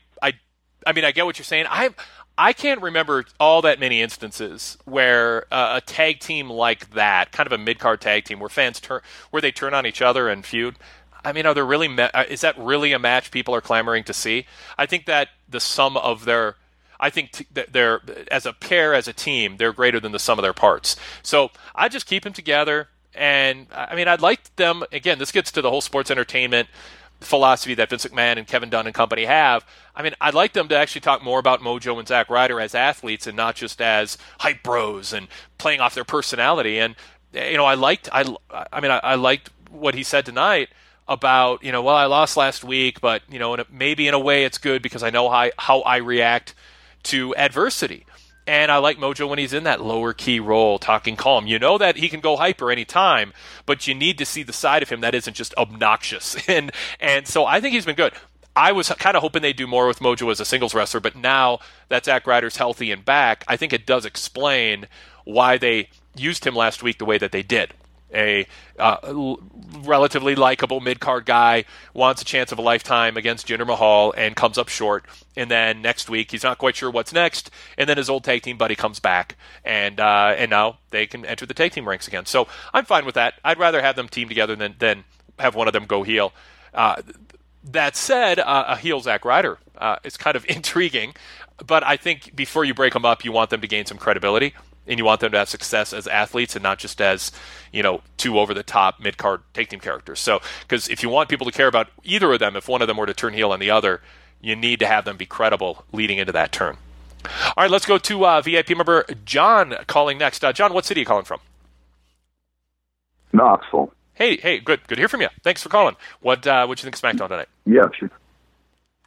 I mean, I get what you're saying. I I can't remember all that many instances where uh, a tag team like that, kind of a mid-card tag team, where fans turn, where they turn on each other and feud. I mean, are there really? Me- is that really a match people are clamoring to see? I think that the sum of their, I think t- they're as a pair, as a team, they're greater than the sum of their parts. So I just keep them together, and I mean, I'd like them. Again, this gets to the whole sports entertainment philosophy that Vince McMahon and Kevin Dunn and company have. I mean, I'd like them to actually talk more about Mojo and Zack Ryder as athletes and not just as hype bros and playing off their personality. And, you know, I liked, I, I mean, I, I liked what he said tonight about, you know, well, I lost last week, but, you know, in a, maybe in a way it's good because I know how, how I react to adversity. And I like Mojo when he's in that lower key role, talking calm. You know that he can go hyper anytime, but you need to see the side of him that isn't just obnoxious. And and so I think he's been good. I was kind of hoping they'd do more with Mojo as a singles wrestler, but now that Zack Ryder's healthy and back, I think it does explain why they used him last week the way that they did. A uh, l- relatively likable mid-card guy wants a chance of a lifetime against Jinder Mahal and comes up short. And then next week, he's not quite sure what's next. And then his old tag team buddy comes back. And uh, and now they can enter the tag team ranks again. So I'm fine with that. I'd rather have them team together than, than have one of them go heel. Uh, that said, uh, a heel Zack Ryder uh, is kind of intriguing. But I think before you break them up, you want them to gain some credibility. And you want them to have success as athletes and not just as, you know, two over-the-top mid-card tag team characters. So, because if you want people to care about either of them, if one of them were to turn heel on the other, you need to have them be credible leading into that turn. All right, let's go to uh, V I P member John calling next. Uh, John, what city are you calling from? Knoxville. Hey, hey, good, good to hear from you. Thanks for calling. What uh, what you think of SmackDown tonight? Yeah, sure.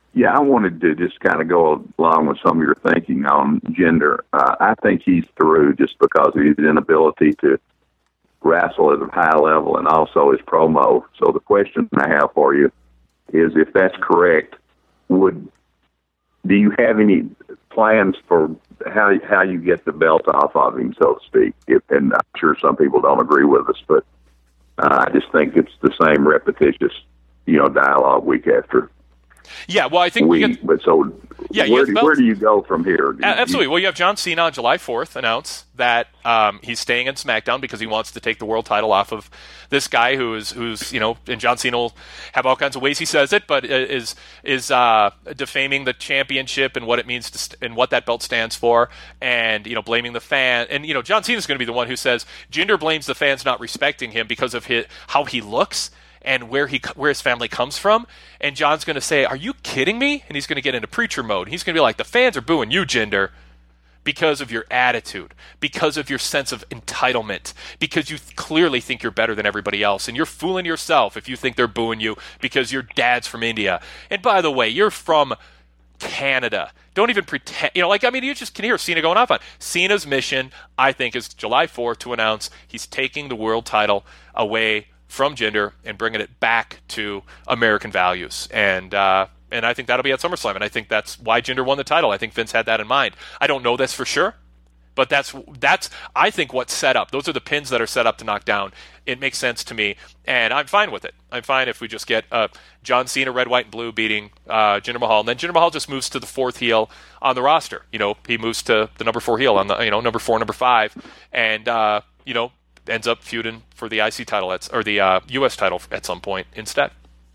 Yeah, I wanted to just kind of go along with some of your thinking on Jinder. Uh, I think he's through just because of his inability to wrestle at a high level and also his promo. So the question I have for you is, if that's correct, would do you have any plans for how how you get the belt off of him, so to speak? If, and I'm sure some people don't agree with us, but uh, I just think it's the same repetitious, you know, dialogue week after. Yeah, well, I think we. we get, but so, yeah, where, do, where do you go from here? Do absolutely. You, well, you have John Cena on July fourth announce that um, he's staying in SmackDown because he wants to take the world title off of this guy who is who's you know, and John Cena will have all kinds of ways he says it, but is is uh, defaming the championship and what it means to st- and what that belt stands for, and you know, blaming the fan. And you know, John Cena is going to be the one who says Jinder blames the fans not respecting him because of his, how he looks and where he where his family comes from. And John's going to say, "Are you kidding me?" And he's going to get into preacher mode. He's going to be like, "The fans are booing you, Jinder, because of your attitude, because of your sense of entitlement, because you th- clearly think you're better than everybody else, and you're fooling yourself if you think they're booing you because your dad's from India. And by the way, you're from Canada. Don't even pretend." You know, like, I mean, you just can hear Cena going off on. Cena's mission, I think, is July fourth to announce he's taking the world title away from Jinder and bringing it back to American values. And uh, and I think that'll be at SummerSlam. And I think that's why Jinder won the title. I think Vince had that in mind. I don't know this for sure, but that's, that's I think, what's set up. Those are the pins that are set up to knock down. It makes sense to me, and I'm fine with it. I'm fine if we just get uh, John Cena, red, white, and blue, beating uh, Jinder Mahal. And then Jinder Mahal just moves to the fourth heel on the roster. You know, he moves to the number four heel on the, you know, number four, number five, and, uh, you know, ends up feuding for the I C title at, or the uh, U S title at some point instead.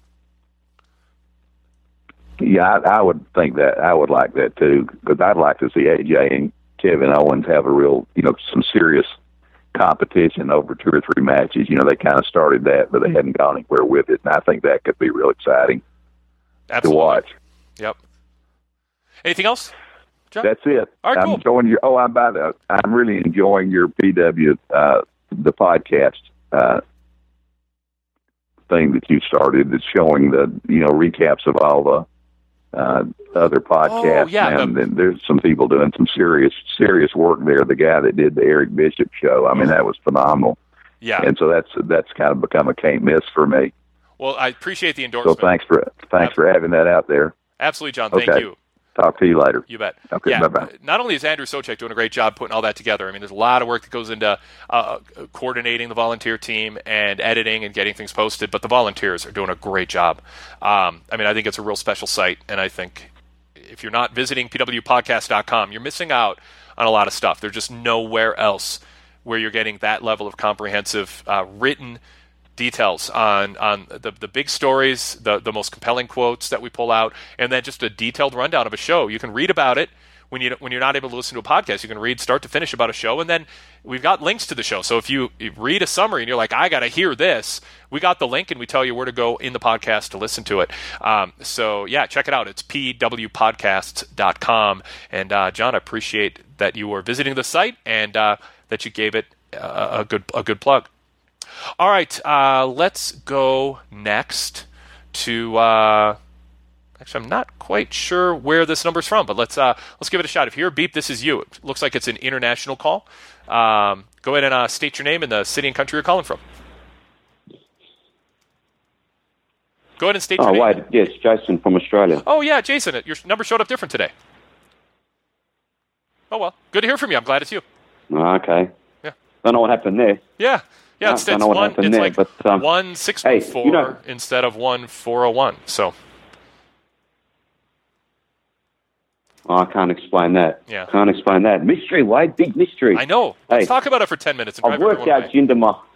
Yeah, I, I would think that. I would like that too, because I'd like to see A J and Kevin Owens have a real, you know, some serious competition over two or three matches. You know, they kind of started that, but they hadn't gone anywhere with it, and I think that could be real exciting Absolutely. to watch. Yep. Anything else, John? That's it. All right, I'm cool. enjoying your. Oh, I'm by the. I'm really enjoying your P W, uh, the podcast uh, thing that you started. That's showing the, you know, recaps of all the uh, other podcasts. Oh, yeah, and the, then there's some people doing some serious, serious work there. The guy that did the Eric Bishop show. I mean, that was phenomenal. Yeah. And so that's that's kind of become a can't miss for me. Well, I appreciate the endorsement. So thanks for thanks Absolutely. for having that out there. Absolutely, John. Thank okay. you. Talk to you later. You bet. Okay, yeah, bye-bye. Not only is Andrew Socek doing a great job putting all that together, I mean, there's a lot of work that goes into uh, coordinating the volunteer team and editing and getting things posted, but the volunteers are doing a great job. Um, I mean, I think it's a real special site, and I think if you're not visiting P W podcast dot com, you're missing out on a lot of stuff. There's just nowhere else where you're getting that level of comprehensive uh, written details on on the the big stories, the the most compelling quotes that we pull out, and then just a detailed rundown of a show. You can read about it when you when you're not able to listen to a podcast. You can read start to finish about a show, and then we've got links to the show. So if you, you read a summary and you're like, I got to hear this, we got the link and we tell you where to go in the podcast to listen to it. Um, so yeah, check it out. It's P W podcasts dot com. And uh, John, I appreciate that you were visiting the site and uh, that you gave it a, a good a good plug. All right, uh, let's go next to. Uh, actually, I'm not quite sure where this number's from, but let's uh, let's give it a shot. If you're a beep, this is you. It looks like it's an international call. Um, go ahead and uh, state your name and the city and country you're calling from. Go ahead and state your oh, name. Oh, wait, yes, Jason from Australia. Oh, yeah, Jason. Your number showed up different today. Oh, well, good to hear from you. I'm glad it's you. Oh, okay. Yeah. Don't know what happened there. Yeah. Yeah, it's, don't it's know what one. happened It's there, like but, um, one six one four hey, you know, instead of one four oh one. So oh, I can't explain that. Yeah, can't explain that. Mystery, Wade, big mystery. I know. Hey, Let's talk about it for ten minutes. And I've worked out Jinder Mahal.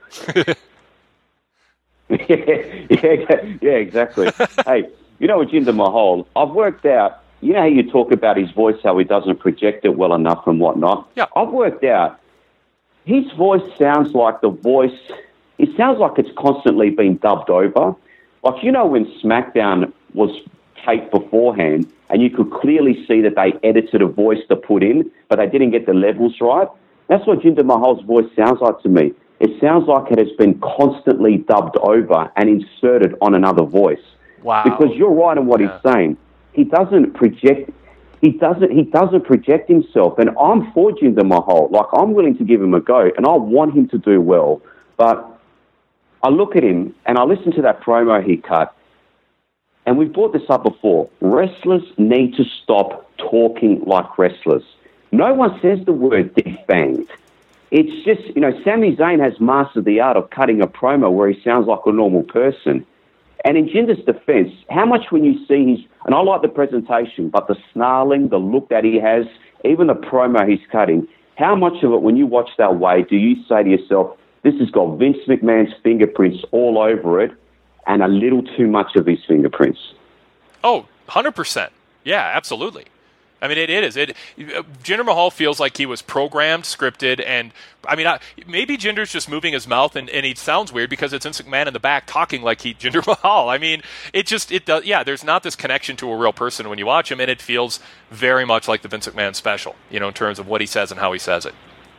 yeah, yeah, yeah, exactly. Hey, you know, with Jinder Mahal, I've worked out. You know how you talk about his voice, how he doesn't project it well enough and whatnot. Yeah, I've worked out. His voice sounds like the voice, it sounds like it's constantly been dubbed over. Like, you know, when SmackDown was taped beforehand and you could clearly see that they edited a voice to put in, but they didn't get the levels right. That's what Jinder Mahal's voice sounds like to me. It sounds like it has been constantly dubbed over and inserted on another voice. Wow. Because you're right in what yeah. he's saying. he doesn't project. He doesn't. He doesn't project himself, and I'm for Jinder Mahal. Like, I'm willing to give him a go, and I want him to do well. But I look at him and I listen to that promo he cut, and we've brought this up before. Wrestlers need to stop talking like wrestlers. No one says the word defanged. It's just, you know, Sami Zayn has mastered the art of cutting a promo where he sounds like a normal person. And in Jinder's defense, how much when you see his, and I like the presentation, but the snarling, the look that he has, even the promo he's cutting, how much of it, when you watch that way, do you say to yourself, this has got Vince McMahon's fingerprints all over it and a little too much of his fingerprints? Oh, one hundred percent. Yeah, absolutely. I mean, it, it is. It Jinder Mahal feels like he was programmed, scripted, and I mean, I, maybe Jinder's just moving his mouth, and, and he sounds weird because it's Vince McMahon in the back talking like he Jinder Mahal. I mean, it just it does. Yeah, there's not this connection to a real person when you watch him, and it feels very much like the Vince McMahon special, you know, in terms of what he says and how he says it.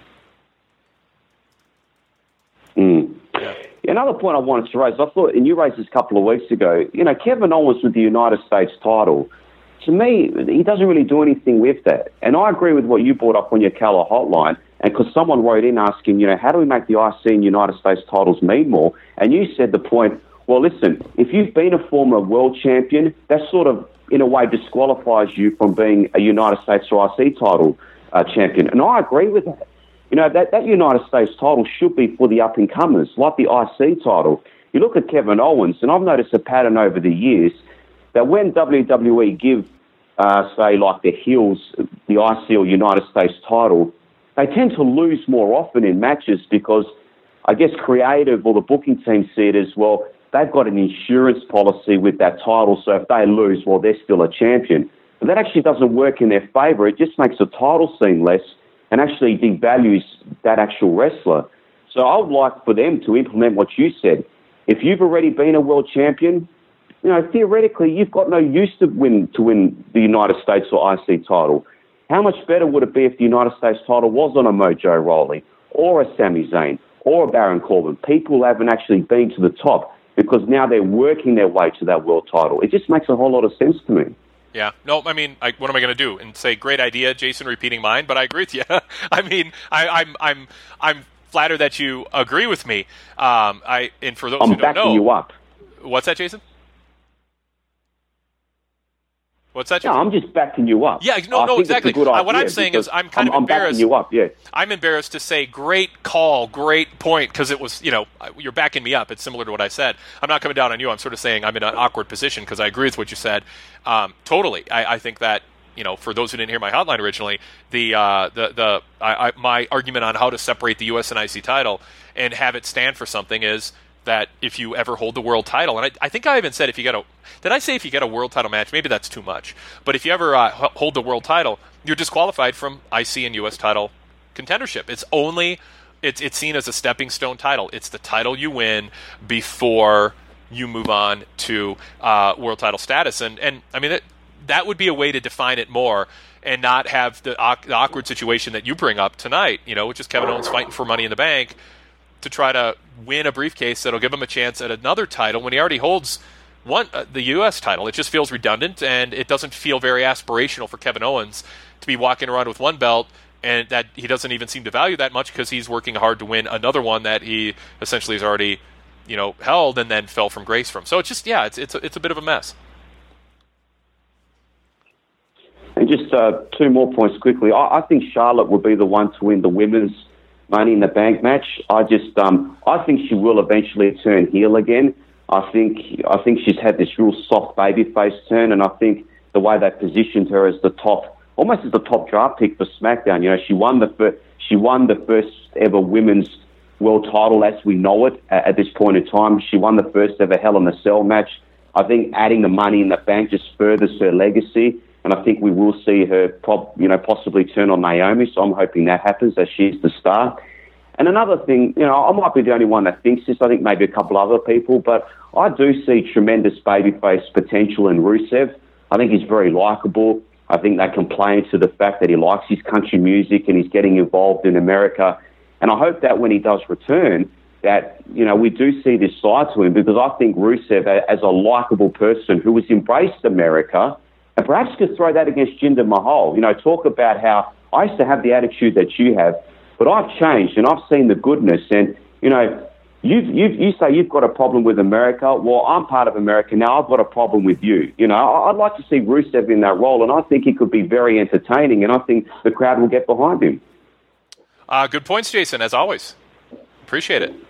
Mm. Yeah. Another point I wanted to raise, I thought, and you raised this a couple of weeks ago. You know, Kevin Owens with the United States title. To me, he doesn't really do anything with that. And I agree with what you brought up on your Calla hotline, and because someone wrote in asking, you know, how do we make the I C and United States titles mean more? And you said the point, well, listen, if you've been a former world champion, that sort of, in a way, disqualifies you from being a United States or I C title uh, champion. And I agree with that. You know, that, that United States title should be for the up-and-comers, like the I C title. You look at Kevin Owens, and I've noticed a pattern over the years, that when W W E give, uh, say, like the heels, the I C or United States title, they tend to lose more often in matches because I guess creative or the booking team see it as, well, they've got an insurance policy with that title, so if they lose, well, they're still a champion. But that actually doesn't work in their favour. It just makes the title seem less and actually devalues that actual wrestler. So I would like for them to implement what you said. If you've already been a world champion, you know, theoretically, you've got no use to win to win the United States or I C title. How much better would it be if the United States title was on a Mojo Rawley or a Sami Zayn or a Baron Corbin? People haven't actually been to the top because now they're working their way to that world title. It just makes a whole lot of sense to me. Yeah. No, I mean, I, what am I going to do? And say, great idea, Jason, repeating mine, but I agree with you. I mean, I, I'm I'm I'm flattered that you agree with me. Um, I and for those I'm who don't know, backing you up. What's that, Jason? What's that? No, I'm just backing you up. Yeah, no, I no, think exactly. It's a good Uh, what idea I'm saying is, I'm kind I'm, of I'm embarrassed. backing you up, yeah. I'm embarrassed to say, great call, great point, because it was, you know, you're backing me up. It's similar to what I said. I'm not coming down on you. I'm sort of saying I'm in an awkward position because I agree with what you said. Um, totally. I, I think that, you know, for those who didn't hear my hotline originally, the uh, the the I, I, my argument on how to separate the U S and I C title and have it stand for something is that if you ever hold the world title, and I, I think I even said if you get a, did I say if you get a world title match, maybe that's too much, but if you ever uh, hold the world title, you're disqualified from I C and U S title contendership. It's only, it's it's seen as a stepping stone title. It's the title you win before you move on to uh, world title status, and and I mean, it, that would be a way to define it more and not have the, the awkward situation that you bring up tonight, you know, which is Kevin Owens fighting for Money in the Bank to try to win a briefcase that'll give him a chance at another title when he already holds one uh, the U S title. It just feels redundant, and it doesn't feel very aspirational for Kevin Owens to be walking around with one belt, and that he doesn't even seem to value that much because he's working hard to win another one that he essentially has already, you know, held and then fell from grace from. So it's just, yeah, it's it's a, it's a bit of a mess. And just uh, two more points quickly. I, I think Charlotte will be the one to win the women's Money in the Bank match. I just, um, I think she will eventually turn heel again. I think, I think she's had this real soft babyface turn, and I think the way they positioned her as the top, almost as the top draft pick for SmackDown. You know, she won the first, she won the first ever women's world title as we know it at, at this point in time. She won the first ever Hell in a Cell match. I think adding the Money in the Bank just furthers her legacy. And I think we will see her, prob- you know, possibly turn on Naomi. So I'm hoping that happens as she's the star. And another thing, you know, I might be the only one that thinks this. I think maybe a couple other people, but I do see tremendous babyface potential in Rusev. I think he's very likable. I think they can play into the fact that he likes his country music and he's getting involved in America. And I hope that when he does return, that, you know, we do see this side to him, because I think Rusev, as a likable person who has embraced America, And perhaps you could throw that against Jinder Mahal. You know, talk about how I used to have the attitude that you have, but I've changed and I've seen the goodness. And, you know, you you say you've got a problem with America. Well, I'm part of America now. I've got a problem with you. You know, I'd like to see Rusev in that role, and I think he could be very entertaining, and I think the crowd will get behind him. Uh, good points, Jason, as always. Appreciate it.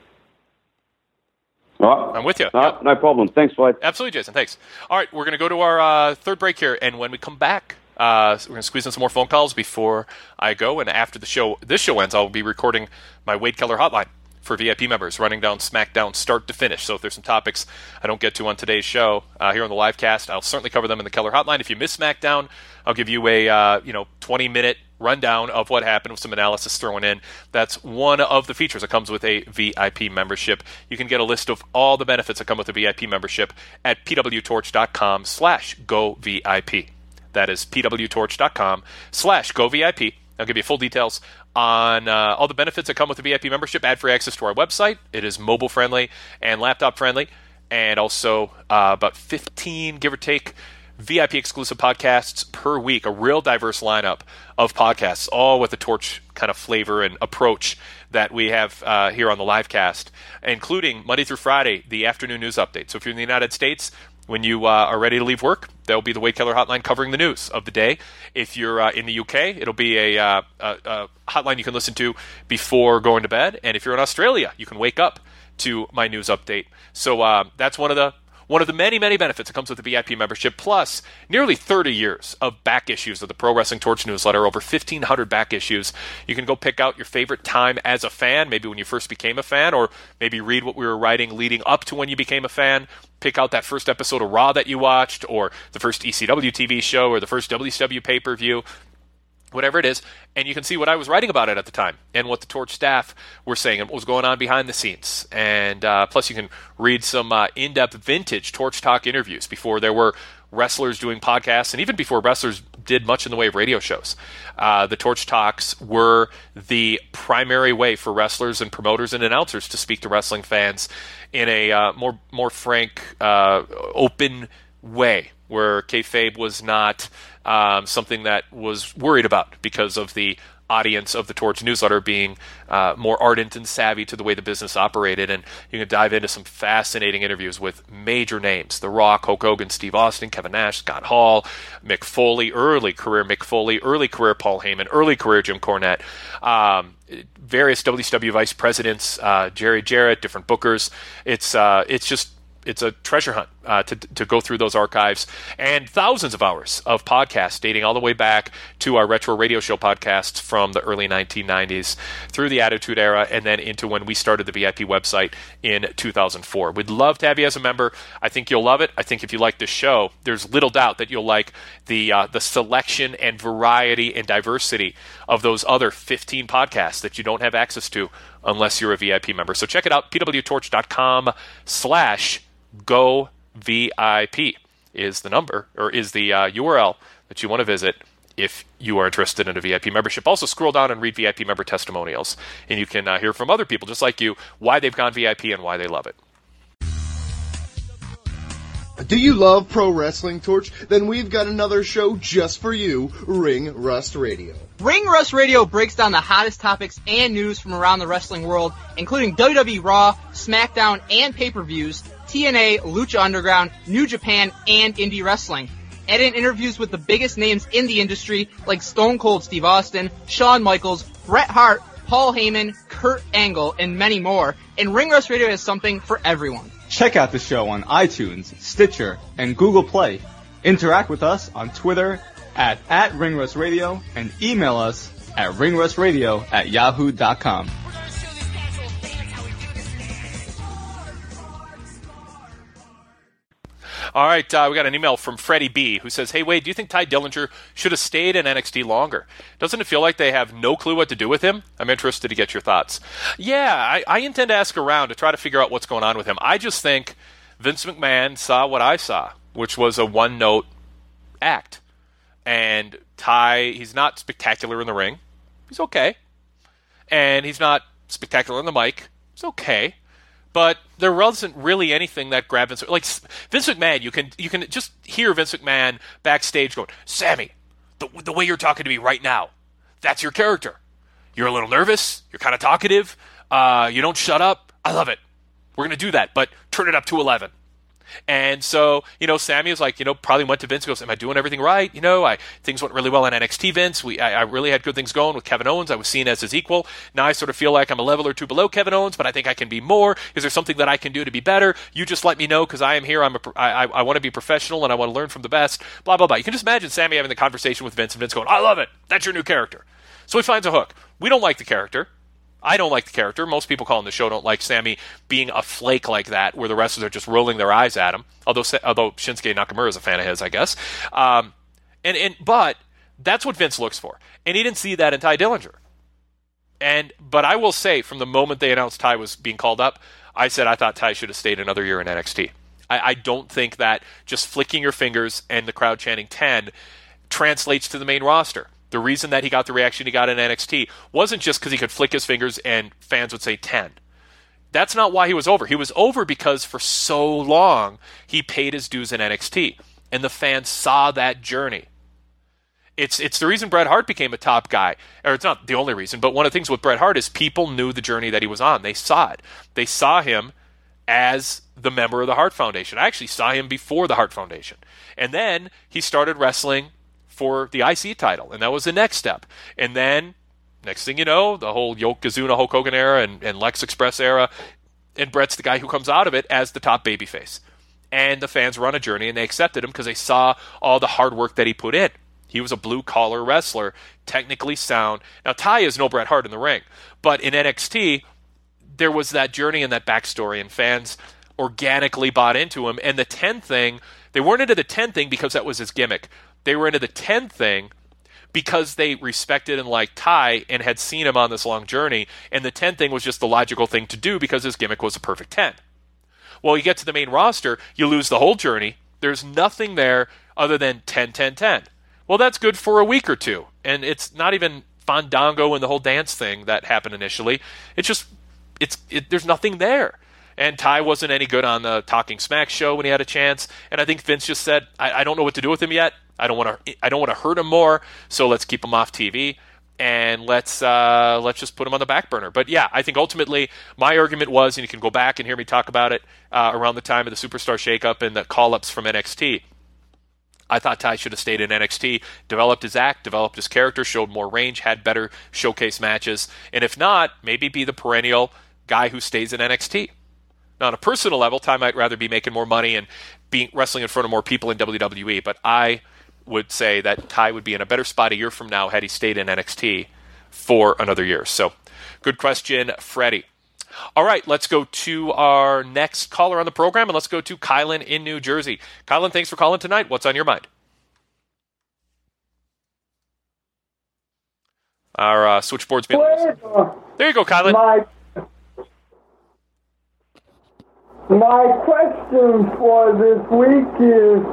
All right. I'm with you. No, yep. no problem. Thanks, Floyd. Absolutely, Jason. Thanks. All right, we're going to go to our uh, third break here, and when we come back, uh, we're going to squeeze in some more phone calls before I go, and after the show, this show ends, I'll be recording my Wade Keller hotline for V I P members, running down SmackDown start to finish. So if there's some topics I don't get to on today's show uh, here on the live cast, I'll certainly cover them in the Keller hotline. If you miss SmackDown, I'll give you a uh, you know twenty-minute rundown of what happened with some analysis thrown in. That's one of the features that comes with a V I P membership. You can get a list of all the benefits that come with a V I P membership at pwtorch.com slash go VIP. That is pwtorch.com slash go VIP. I'll give you full details on uh, all the benefits that come with the V I P membership, ad-free access to our website. It is mobile-friendly and laptop-friendly, and also uh, about fifteen, give or take, V I P-exclusive podcasts per week, a real diverse lineup of podcasts, all with the Torch kind of flavor and approach that we have uh, here on the live cast, including Monday through Friday, the afternoon news update. So if you're in the United States, when you uh, are ready to leave work, there will be the Wade Keller hotline covering the news of the day. If you're uh, in the U K, it'll be a, uh, a, a hotline you can listen to before going to bed. And if you're in Australia, you can wake up to my news update. So uh, that's one of the one of the many, many benefits that comes with the V I P membership, plus nearly thirty years of back issues of the Pro Wrestling Torch newsletter, over fifteen hundred back issues. You can go pick out your favorite time as a fan, maybe when you first became a fan, or maybe read what we were writing leading up to when you became a fan. Pick out that first episode of Raw that you watched, or the first E C W T V show, or the first W C W pay-per-view, whatever it is, and you can see what I was writing about it at the time and what the Torch staff were saying and what was going on behind the scenes. And uh, plus you can read some uh, in-depth vintage Torch Talk interviews before there were wrestlers doing podcasts, and even before wrestlers did much in the way of radio shows. Uh, the Torch Talks were the primary way for wrestlers and promoters and announcers to speak to wrestling fans in a uh, more more frank, uh, open way, where kayfabe was not um, something that was worried about because of the audience of the Torch newsletter being uh, more ardent and savvy to the way the business operated. And you can dive into some fascinating interviews with major names: The Rock, Hulk Hogan, Steve Austin, Kevin Nash, Scott Hall, Mick Foley, early career Mick Foley, early career Paul Heyman, early career Jim Cornette, um, various W C W vice presidents, uh, Jerry Jarrett, different bookers. It's uh, it's just It's a treasure hunt uh, to to go through those archives, and thousands of hours of podcasts dating all the way back to our retro radio show podcasts from the early nineteen nineties through the Attitude Era, and then into when we started the V I P website in two thousand four. We'd love to have you as a member. I think you'll love it. I think if you like this show, there's little doubt that you'll like the uh, the selection and variety and diversity of those other fifteen podcasts that you don't have access to unless you're a V I P member. So check it out, pwtorch.com slash Go V I P is the number, or is the uh, U R L that you want to visit if you are interested in a V I P membership. Also, scroll down and read V I P member testimonials, and you can uh, hear from other people just like you why they've gone V I P and why they love it. Do you love Pro Wrestling Torch? Then we've got another show just for you, Ring Rust Radio. Ring Rust Radio breaks down the hottest topics and news from around the wrestling world, including W W E Raw, SmackDown, and pay-per-views, T N A, Lucha Underground, New Japan, and indie wrestling. Add in interviews with the biggest names in the industry like Stone Cold Steve Austin, Shawn Michaels, Bret Hart, Paul Heyman, Kurt Angle, and many more. And Ring Rust Radio has something for everyone. Check out the show on iTunes, Stitcher, and Google Play. Interact with us on Twitter at, at ringrustradio and email us at ringrustradio at yahoo dot com. All right, uh, we got an email from Freddie B, who says, "Hey, Wade, do you think Ty Dillinger should have stayed in N X T longer? Doesn't it feel like they have no clue what to do with him? I'm interested to get your thoughts." Yeah, I, I intend to ask around to try to figure out what's going on with him. I just think Vince McMahon saw what I saw, which was a one-note act. And Ty, he's not spectacular in the ring. He's okay. And he's not spectacular on the mic. He's okay. but there wasn't really anything that grabbed Vince. Like Vince McMahon, you can you can just hear Vince McMahon backstage going, Sammy, the, the way you're talking to me right now, that's your character. You're a little nervous. You're kind of talkative. Uh, you don't shut up. I love it. We're going to do that, but turn it up to eleven. And so, you know, Sammy was like, you know, probably went to Vince and goes, am I doing everything right? You know, I things went really well in N X T, Vince. We, I, I really had good things going with Kevin Owens. I was seen as his equal. Now I sort of feel like I'm a level or two below Kevin Owens, but I think I can be more. Is there something that I can do to be better? You just let me know because I am here. I'm a, I, I, I want to be professional and I want to learn from the best, blah, blah, blah. You can just imagine Sammy having the conversation with Vince and Vince going, I love it. That's your new character. So he finds a hook. We don't like the character. I don't like the character. Most people calling the show don't like Sammy being a flake like that, where the wrestlers are just rolling their eyes at him. Although, although Shinsuke Nakamura is a fan of his, I guess. Um, and and but that's what Vince looks for, and he didn't see that in Tye Dillinger. And but I will say, from the moment they announced Tye was being called up, I said I thought Tye should have stayed another year in N X T. I, I don't think that just flicking your fingers and the crowd chanting ten translates to the main roster. The reason that he got the reaction he got in N X T wasn't just because he could flick his fingers and fans would say ten. That's not why he was over. He was over because for so long he paid his dues in N X T, and the fans saw that journey. It's it's the reason Bret Hart became a top guy. Or it's not the only reason, but one of the things with Bret Hart is people knew the journey that he was on. They saw it. They saw him as the member of the Hart Foundation. I actually saw him before the Hart Foundation. And then he started wrestling for the I C title, and that was the next step. And then, next thing you know, the whole Yokozuna Hulk Hogan era and, and Lex Express era, and Bret's the guy who comes out of it as the top babyface. And the fans were on a journey, and they accepted him because they saw all the hard work that he put in. He was a blue-collar wrestler, technically sound. Now, Tye is no Bret Hart in the ring, but in N X T, there was that journey and that backstory, and fans organically bought into him. And the ten thing, they weren't into the ten thing because that was his gimmick. They were into the ten thing because they respected and liked Tye and had seen him on this long journey, and the ten thing was just the logical thing to do because his gimmick was a perfect ten. Well, you get to the main roster, you lose the whole journey. There's nothing there other than ten, ten, ten. Well, that's good for a week or two, and it's not even Fandango and the whole dance thing that happened initially. It's just, it's it, there's nothing there. And Tye wasn't any good on the Talking Smack show when he had a chance, and I think Vince just said, I, I don't know what to do with him yet. I don't want to. I don't want to hurt him more. So let's keep him off T V and let's uh, let's just put him on the back burner. But yeah, I think ultimately my argument was, and you can go back and hear me talk about it uh, around the time of the Superstar Shakeup and the call-ups from N X T. I thought Tye should have stayed in N X T, developed his act, developed his character, showed more range, had better showcase matches, and if not, maybe be the perennial guy who stays in N X T. Now, on a personal level, Tye might rather be making more money and being wrestling in front of more people in W W E, but I would say that Tye would be in a better spot a year from now had he stayed in N X T for another year. So, good question, Freddie. All right, let's go to our next caller on the program, and let's go to Kylan in New Jersey. Kylan, thanks for calling tonight. What's on your mind? Our uh, switchboard's been... There you go, Kylan. My, my question for this week is,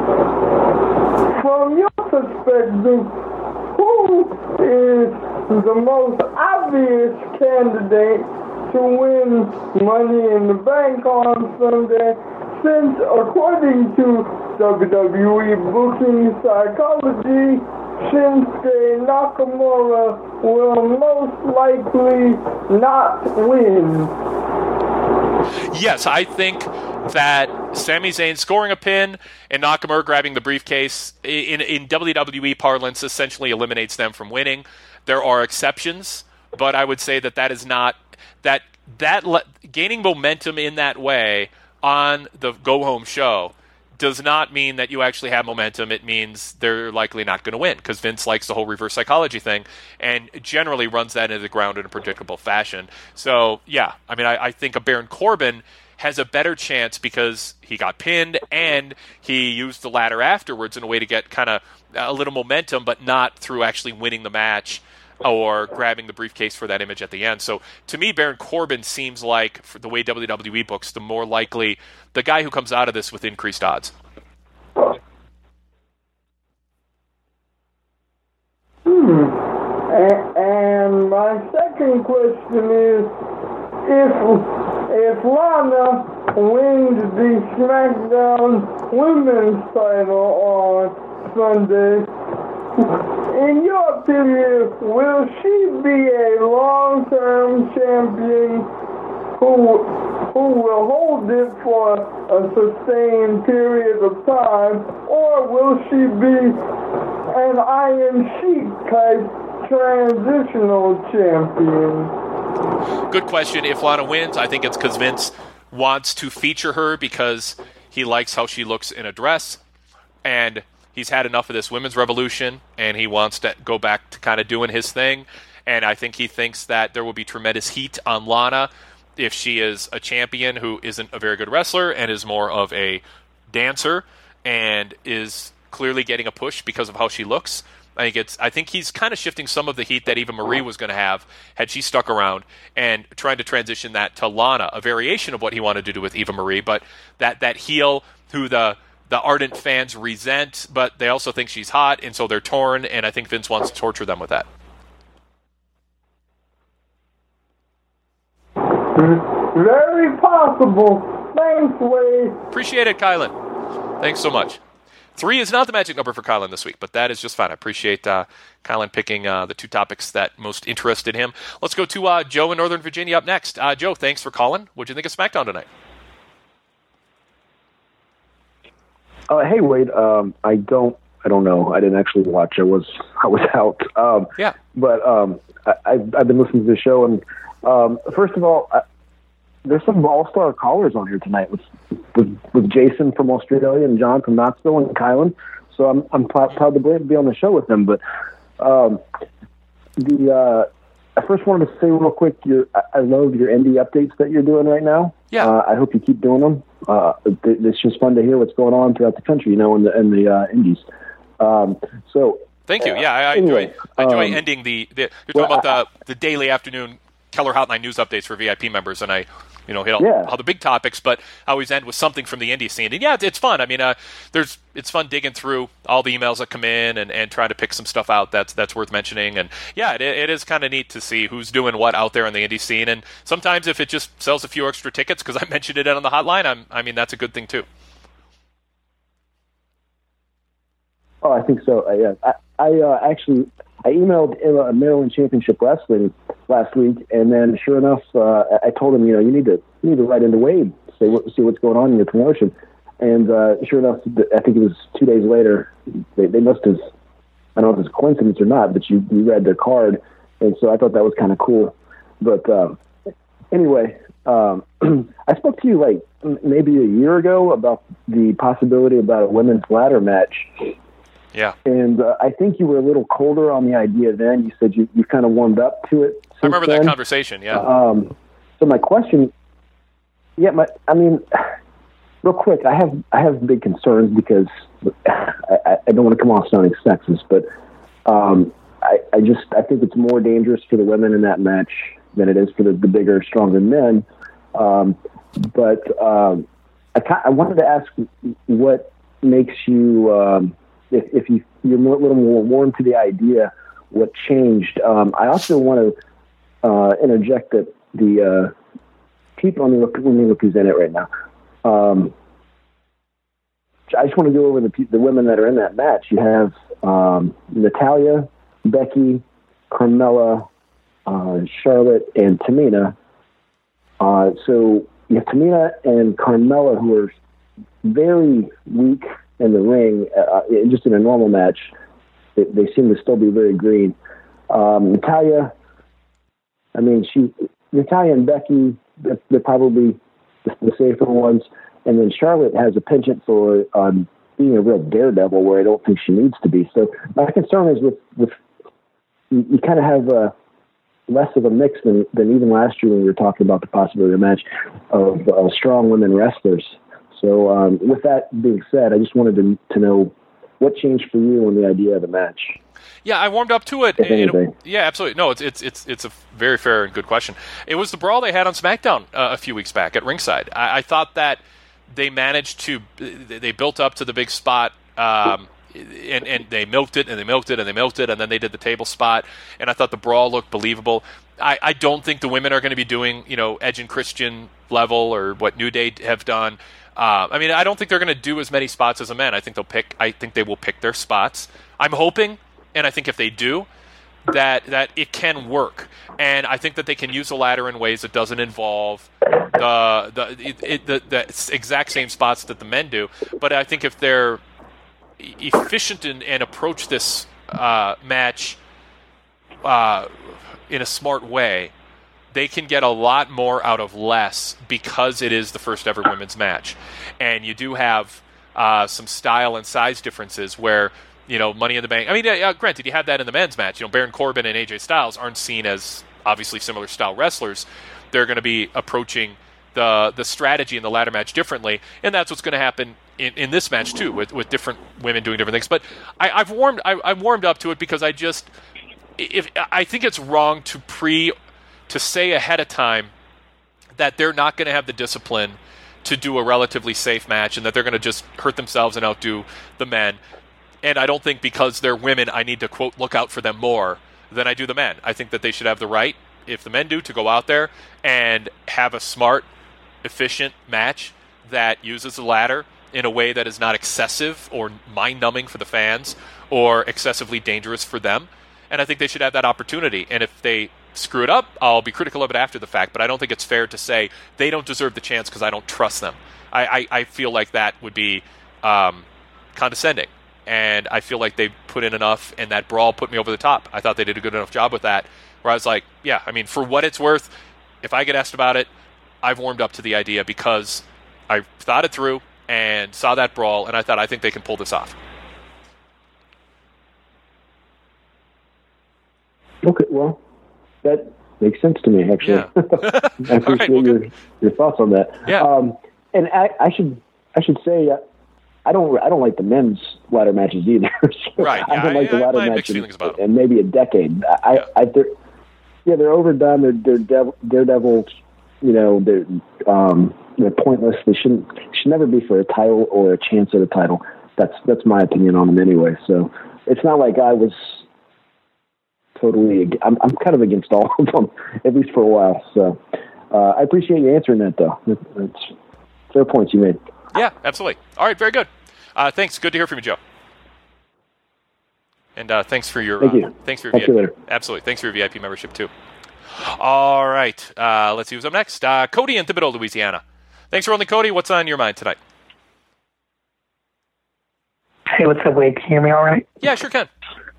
from your perspective, who is the most obvious candidate to win Money in the Bank on Sunday, since according to W W E Booking Psychology, Shinsuke Nakamura will most likely not win? Yes, I think that Sami Zayn scoring a pin and Nakamura grabbing the briefcase in, in W W E parlance essentially eliminates them from winning. There are exceptions, but I would say that that is not that that le- gaining momentum in that way on the go-home show does not mean that you actually have momentum. It means they're likely not going to win because Vince likes the whole reverse psychology thing and generally runs that into the ground in a predictable fashion. So, yeah, I mean, I, I think a Baron Corbin has a better chance because he got pinned and he used the ladder afterwards in a way to get kind of a little momentum, but not through actually winning the match or grabbing the briefcase for that image at the end. So to me, Baron Corbin seems like, for the way W W E books, the more likely, the guy who comes out of this with increased odds. Hmm. And, and my second question is, if if Lana wins the SmackDown Women's title on Sunday, in your opinion, will she be a long-term champion who who will hold it for a sustained period of time, or will she be an Iron Sheik type transitional champion? Good question. If Lana wins, I think it's because Vince wants to feature her because he likes how she looks in a dress, and he's had enough of this women's revolution, and he wants to go back to kind of doing his thing. And I think he thinks that there will be tremendous heat on Lana if she is a champion who isn't a very good wrestler and is more of a dancer and is clearly getting a push because of how she looks. I think it's. I think he's kind of shifting some of the heat that Eva Marie was going to have had she stuck around, and trying to transition that to Lana, a variation of what he wanted to do with Eva Marie, but that, that heel who the the ardent fans resent, but they also think she's hot, and so they're torn, and I think Vince wants to torture them with that. Very possible. Thanks, Wade. Appreciate it, Kylan. Thanks so much. Three is not the magic number for Kylan this week, but that is just fine. I appreciate uh, Kylan picking uh, the two topics that most interested him. Let's go to uh, Joe in Northern Virginia up next. Uh, Joe, thanks for calling. What'd you think of SmackDown tonight? Uh, hey, Wade. Um, I don't. I don't know. I didn't actually watch. I was. I was out. Um, yeah. But um, I, I've, I've been listening to the show, and um, first of all, I, there's some all-star callers on here tonight with, with with Jason from Australia and John from Knoxville and Kylan. So I'm I'm proud, proud to be on the show with them. But um, the uh, I first wanted to say real quick, your I love your indie updates that you're doing right now. Yeah. Uh, I hope you keep doing them. Uh, it's just fun to hear what's going on throughout the country, you know, in the in the uh, indies. Um, so thank you. Yeah, I, I anyway, enjoy I enjoy um, ending the, the you're talking well, about the the daily afternoon Keller Hotline news updates for V I P members, and I you know hit all, Yeah. all the big topics, but I always end with something from the indie scene. And yeah, it's, it's fun. I mean, uh, there's it's fun digging through all the emails that come in and, and trying to pick some stuff out that's that's worth mentioning. And yeah, it, it is kind of neat to see who's doing what out there in the indie scene. And sometimes if it just sells a few extra tickets because I mentioned it on the hotline, I'm, I mean that's a good thing too. Oh, I think so. Uh, yeah, I, I uh, actually I emailed uh, Maryland Championship Wrestling last week, and then sure enough, uh, I told him, you know, you need to you need to write into Wade, say what, see what's going on in your promotion. And uh, sure enough, I think it was two days later, they, they must have, I don't know if it's a coincidence or not, but you, you read their card, and so I thought that was kind of cool. But um, anyway, um, I spoke to you like maybe a year ago about the possibility about a women's ladder match. Yeah. And uh, I think you were a little colder on the idea then. You said you, you kind of warmed up to it. I remember then. that conversation, yeah. Um, so my question, yeah, my, I mean, real quick, I have I have big concerns because I, I don't want to come off sounding sexist, but um, I, I just I think it's more dangerous for the women in that match than it is for the, the bigger, stronger men. Um, but um, I, I wanted to ask what makes you. Um, If, if you, you're a little more warm to the idea, what changed? Um, I also want to uh, interject that the uh, people, let me look, let me look who's in it right now. Um, I just want to go over the the women that are in that match. You have um, Natalya, Becky, Carmella, uh, Charlotte, and Tamina. Uh, so you have Tamina and Carmella, who are very weak in the ring, uh, just in a normal match. They, they seem to still be very green. Um, Natalya, I mean, she, Natalya and Becky, they're, they're probably the, the safer ones. And then Charlotte has a penchant for um, being a real daredevil where I don't think she needs to be. So my concern is with, with you, you kind of have a, less of a mix than, than even last year when we were talking about the possibility of a match of uh, strong women wrestlers. So um, with that being said, I just wanted to, to know what changed for you on the idea of the match. Yeah, I warmed up to it. If anything. it yeah, absolutely. No, it's it's it's it's a very fair and good question. It was the brawl they had on SmackDown uh, a few weeks back at ringside. I, I thought that they managed to they built up to the big spot um, and, and they milked it, and they milked it, and they milked it, and then they did the table spot, and I thought the brawl looked believable. I, I don't think the women are going to be doing, you know, Edge and Christian level or what New Day have done. Uh, I mean, I don't think they're going to do as many spots as the men. I think they'll pick. I think they will pick their spots. I'm hoping, and I think if they do, that that it can work, and I think that they can use the ladder in ways that doesn't involve the the it, it, the, the exact same spots that the men do. But I think if they're efficient in, and approach this uh, match uh, in a smart way, they can get a lot more out of less because it is the first ever women's match, and you do have uh, some style and size differences where. You know, Money in the Bank. I mean, uh, granted, you have that in the men's match. You know, Baron Corbin and A J Styles aren't seen as obviously similar style wrestlers. They're going to be approaching the the strategy in the ladder match differently, and that's what's going to happen in, in this match too, with, with different women doing different things. But I, I've warmed I, I've warmed up to it because I just if I think it's wrong to pre to say ahead of time that they're not going to have the discipline to do a relatively safe match and that they're going to just hurt themselves and outdo the men. And I don't think because they're women, I need to, quote, look out for them more than I do the men. I think that they should have the right, if the men do, to go out there and have a smart, efficient match that uses the ladder in a way that is not excessive or mind-numbing for the fans or excessively dangerous for them. And I think they should have that opportunity. And if they screw it up, I'll be critical of it after the fact. But I don't think it's fair to say they don't deserve the chance because I don't trust them. I, I, I feel like that would be um, condescending. And I feel like they put in enough, and that brawl put me over the top. I thought they did a good enough job with that, where I was like, yeah, I mean, for what it's worth, if I get asked about it, I've warmed up to the idea because I thought it through and saw that brawl, and I thought, I think they can pull this off. Okay, well, that makes sense to me, actually. Yeah. I appreciate right, well, your, your thoughts on that. Yeah. Um, and I, I should I should say, uh, I don't. I don't like the men's ladder matches either. So right. I Yeah, don't like the I, I, ladder I have match mixed in, feelings about it. in maybe a decade. I, Yeah. I, they're, yeah, they're overdone. They're they're devil, daredevils. You know, they're um, they're pointless. They shouldn't should never be for a title or a chance at a title. That's that's my opinion on them anyway. So it's not like I was totally. I'm I'm kind of against all of them, at least for a while. So uh, I appreciate you answering that, though. It's fair points you made. Yeah, absolutely. All right, very good. Uh, thanks. Good to hear from you, Joe. And uh, thanks for your Thank uh, you. thanks for your Talk to V I P. you later. Absolutely. Thanks for your V I P membership too. All right. Uh, let's see who's up next. Uh, Cody in Thibodaux, Louisiana. Thanks for holding, Cody. What's on your mind tonight? Hey, what's up, Wade? Can you hear me all right? Yeah, sure can.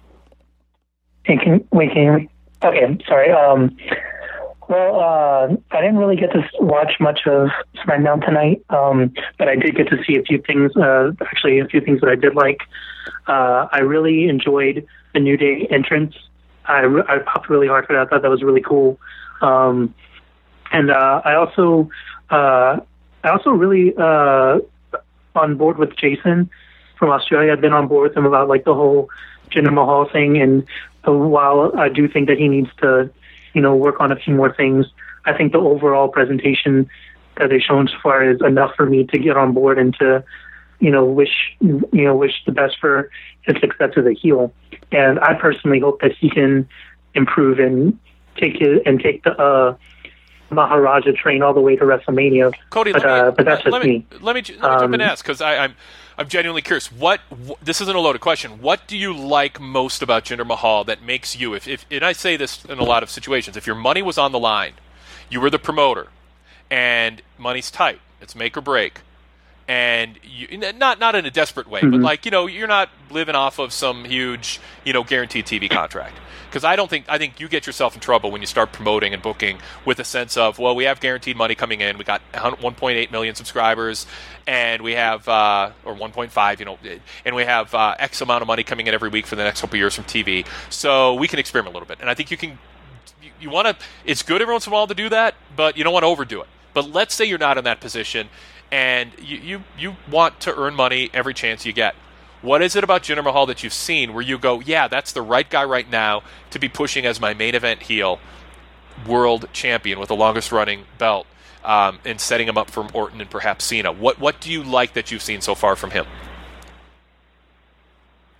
Hey, can, wait, can you hear me? Okay, sorry. Um, well, uh, I didn't really get to watch much of SmackDown tonight, um, but I did get to see a few things, uh, actually a few things that I did like. Uh, I really enjoyed the New Day entrance. I, re- I popped really hard for that. I thought that was really cool. Um, and uh, I also uh, I also really uh, on board with Jason from Australia. I've been on board with him about like the whole Jinder Mahal thing, and uh, while I do think that he needs to, you know, work on a few more things, I think the overall presentation that they've shown so far is enough for me to get on board and to, you know, wish you know wish the best for his success as a heel. And I personally hope that he can improve and take his, and take the uh, Maharaja train all the way to WrestleMania. Cody, but, let me, uh, but that's just let me, me. Let me, let me jump Um, in and ask, because I'm I'm genuinely curious. What, wh- this isn't a loaded question. What do you like most about Jinder Mahal that makes you, if, if and I say this in a lot of situations, if your money was on the line, you were the promoter, and money's tight, it's make or break, and you, not not in a desperate way, Mm-hmm. but like, you know, you're not living off of some huge, you know, guaranteed T V contract. Because I don't think I think you get yourself in trouble when you start promoting and booking with a sense of, well, we have guaranteed money coming in. We got one point eight million subscribers, and we have uh, or one point five, you know, and we have uh, X amount of money coming in every week for the next couple of years from T V. So we can experiment a little bit, and I think you can. You, you want to. It's good every once in a while to do that, but you don't want to overdo it. But let's say you're not in that position, and you you, you want to earn money every chance you get. What is it about Jinder Mahal that you've seen where you go, yeah, that's the right guy right now to be pushing as my main event heel, world champion with the longest running belt, um, and setting him up for Orton and perhaps Cena? What what do you like that you've seen so far from him?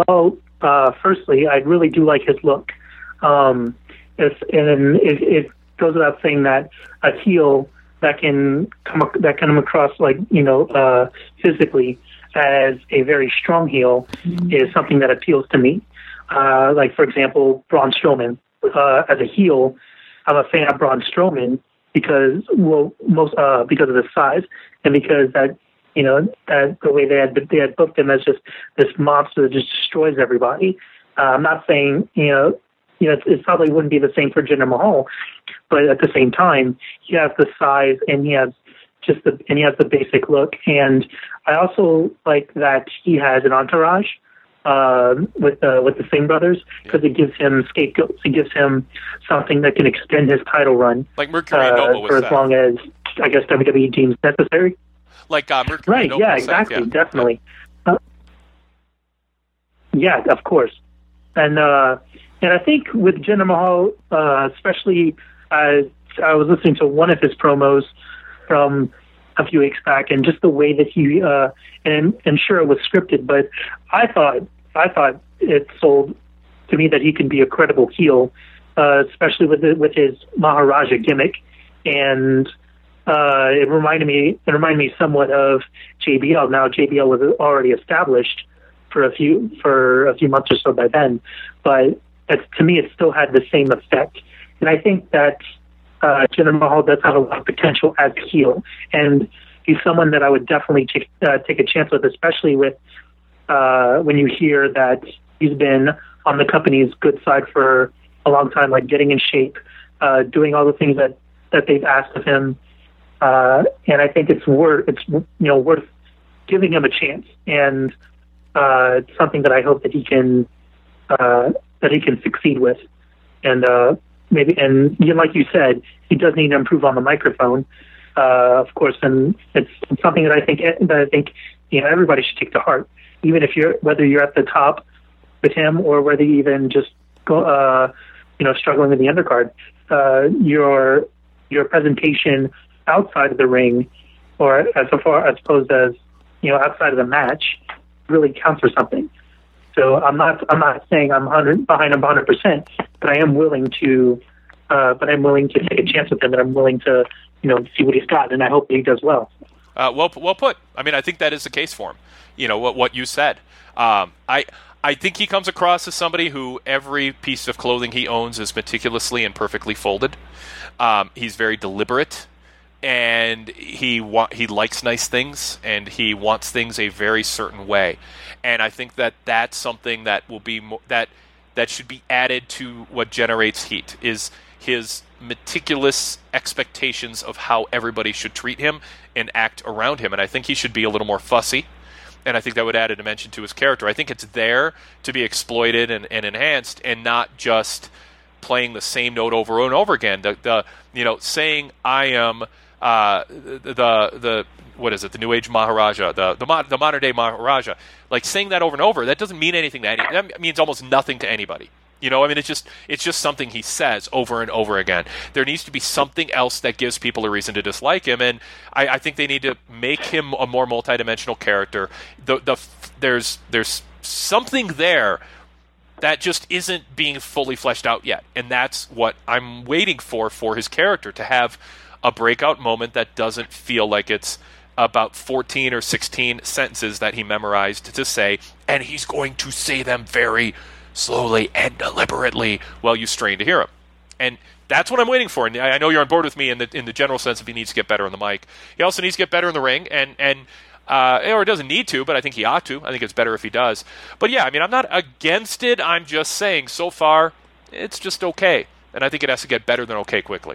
Mahal, uh, firstly, I really do like his look. Um, it's, and it, it goes without saying that a heel that can come ac- that can come across like you know uh, physically as a very strong heel mm-hmm. is something that appeals to me. Uh, like for example, Braun Strowman. Uh, as a heel, I'm a fan of Braun Strowman because well, most uh, because of his size and because that you know that the way they had they had booked him as just this monster that just destroys everybody. Uh, I'm not saying you know you know it, it probably wouldn't be the same for Jinder Mahal, but at the same time, he has the size and he has just the and he has the basic look. And I also like that he has an entourage. Uh, with uh, with the Singh brothers, because it gives him scapegoats. It gives him something that can extend his title run, like Mercury uh, Noble was for as that. long as I guess W W E deems necessary. Like uh, Mercury right? Noble Yeah, was exactly, that, yeah. definitely. Uh, yeah, of course, and uh, and I think with Jinder Mahal, uh, especially as I was listening to one of his promos from a few weeks back, and just the way that he uh, and and sure it was scripted, but I thought I thought it sold to me that he can be a credible heel, uh, especially with the, with his Maharaja gimmick, and uh, it reminded me it reminded me somewhat of J B L. Now J B L was already established for a few for a few months or so by then, but it's, to me it still had the same effect, and I think that. Uh, Jinder Mahal does have a lot of potential as a heel, and he's someone that I would definitely take, uh, take a chance with, especially with uh, when you hear that he's been on the company's good side for a long time, like getting in shape, uh, doing all the things that, that they've asked of him, uh, and I think it's worth it's you know worth giving him a chance, and uh, it's something that I hope that he can uh, that he can succeed with, and. Uh, Maybe and you know, like you said, he does need to improve on the microphone, uh, of course, and it's something that I think that I think you know everybody should take to heart, even if you're whether you're at the top with him or whether you even just go, uh, you know, struggling with the undercard. Uh, your your presentation outside of the ring, or as far as opposed as you know outside of the match, really counts for something. So I'm not I'm not saying I'm one hundred behind him one hundred percent, but I am willing to uh, but I'm willing to take a chance with him, and I'm willing to you know see what he's got, and I hope that he does well. Uh, well, well put. I mean, I think that is the case for him. You know what what you said. Um, I I think he comes across as somebody who every piece of clothing he owns is meticulously and perfectly folded. Um, he's very deliberate. And he wa- he likes nice things, and he wants things a very certain way, and I think that that's something that will be mo- that that should be added to what generates heat is his meticulous expectations of how everybody should treat him and act around him, and I think he should be a little more fussy, and I think that would add a dimension to his character. I think it's there to be exploited and, and enhanced, and not just playing the same note over and over again. The, the you know saying I am. Uh, the the what is it? The New Age Maharaja, the the, mo- the modern day Maharaja. Like saying that over and over, that doesn't mean anything to any. That means almost nothing to anybody. You know, I mean, it's just it's just something he says over and over again. There needs to be something else that gives people a reason to dislike him, and I, I think they need to make him a more multidimensional character. The the there's there's something there that just isn't being fully fleshed out yet, and that's what I'm waiting for for his character to have. A breakout moment that doesn't feel like it's about fourteen or sixteen sentences that he memorized to say, and he's going to say them very slowly and deliberately while you strain to hear him. And that's what I'm waiting for. And I know you're on board with me in the in the general sense of he needs to get better on the mic. He also needs to get better in the ring, and and uh, or doesn't need to, but I think he ought to. I think it's better if he does. But yeah, I mean, I'm not against it. I'm just saying, so far, it's just okay. And I think it has to get better than okay quickly.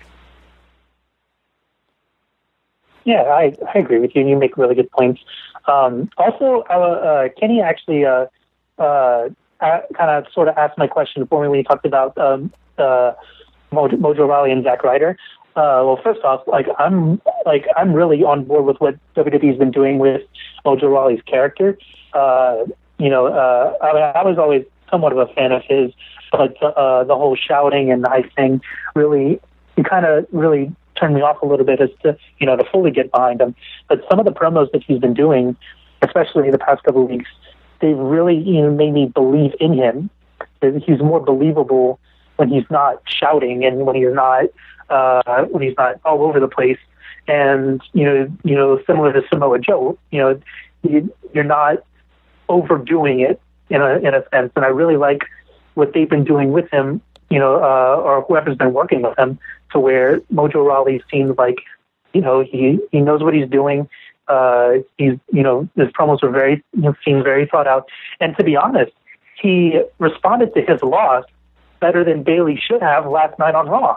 Yeah, I, I agree with you, and you make really good points. Um, also, uh, uh, Kenny actually uh, uh, kind of sort of asked my question for me when he talked about um, uh, Mojo, Mojo Rawley and Zack Ryder. Uh, well, first off, like I'm like I'm really on board with what W W E's been doing with Mojo Rawley's character. Uh, you know, uh, I, mean, I was always somewhat of a fan of his, but uh, the whole shouting and ice thing really, it kind of really turned me off a little bit as to, you know, to fully get behind him. But some of the promos that he's been doing, especially the past couple of weeks, they really, you know, made me believe in him. He's more believable when he's not shouting and when he's not uh, when he's not all over the place. And you know, you know, similar to Samoa Joe, you know, you, you're not overdoing it in a in a sense. And I really like what they've been doing with him, you know, uh, or whoever's been working with him, to where Mojo Rawley seems like, you know, he he knows what he's doing. Uh, he's, you know, his promos were very, you know, seem very thought out. And to be honest, he responded to his loss better than Bayley should have last night on Raw.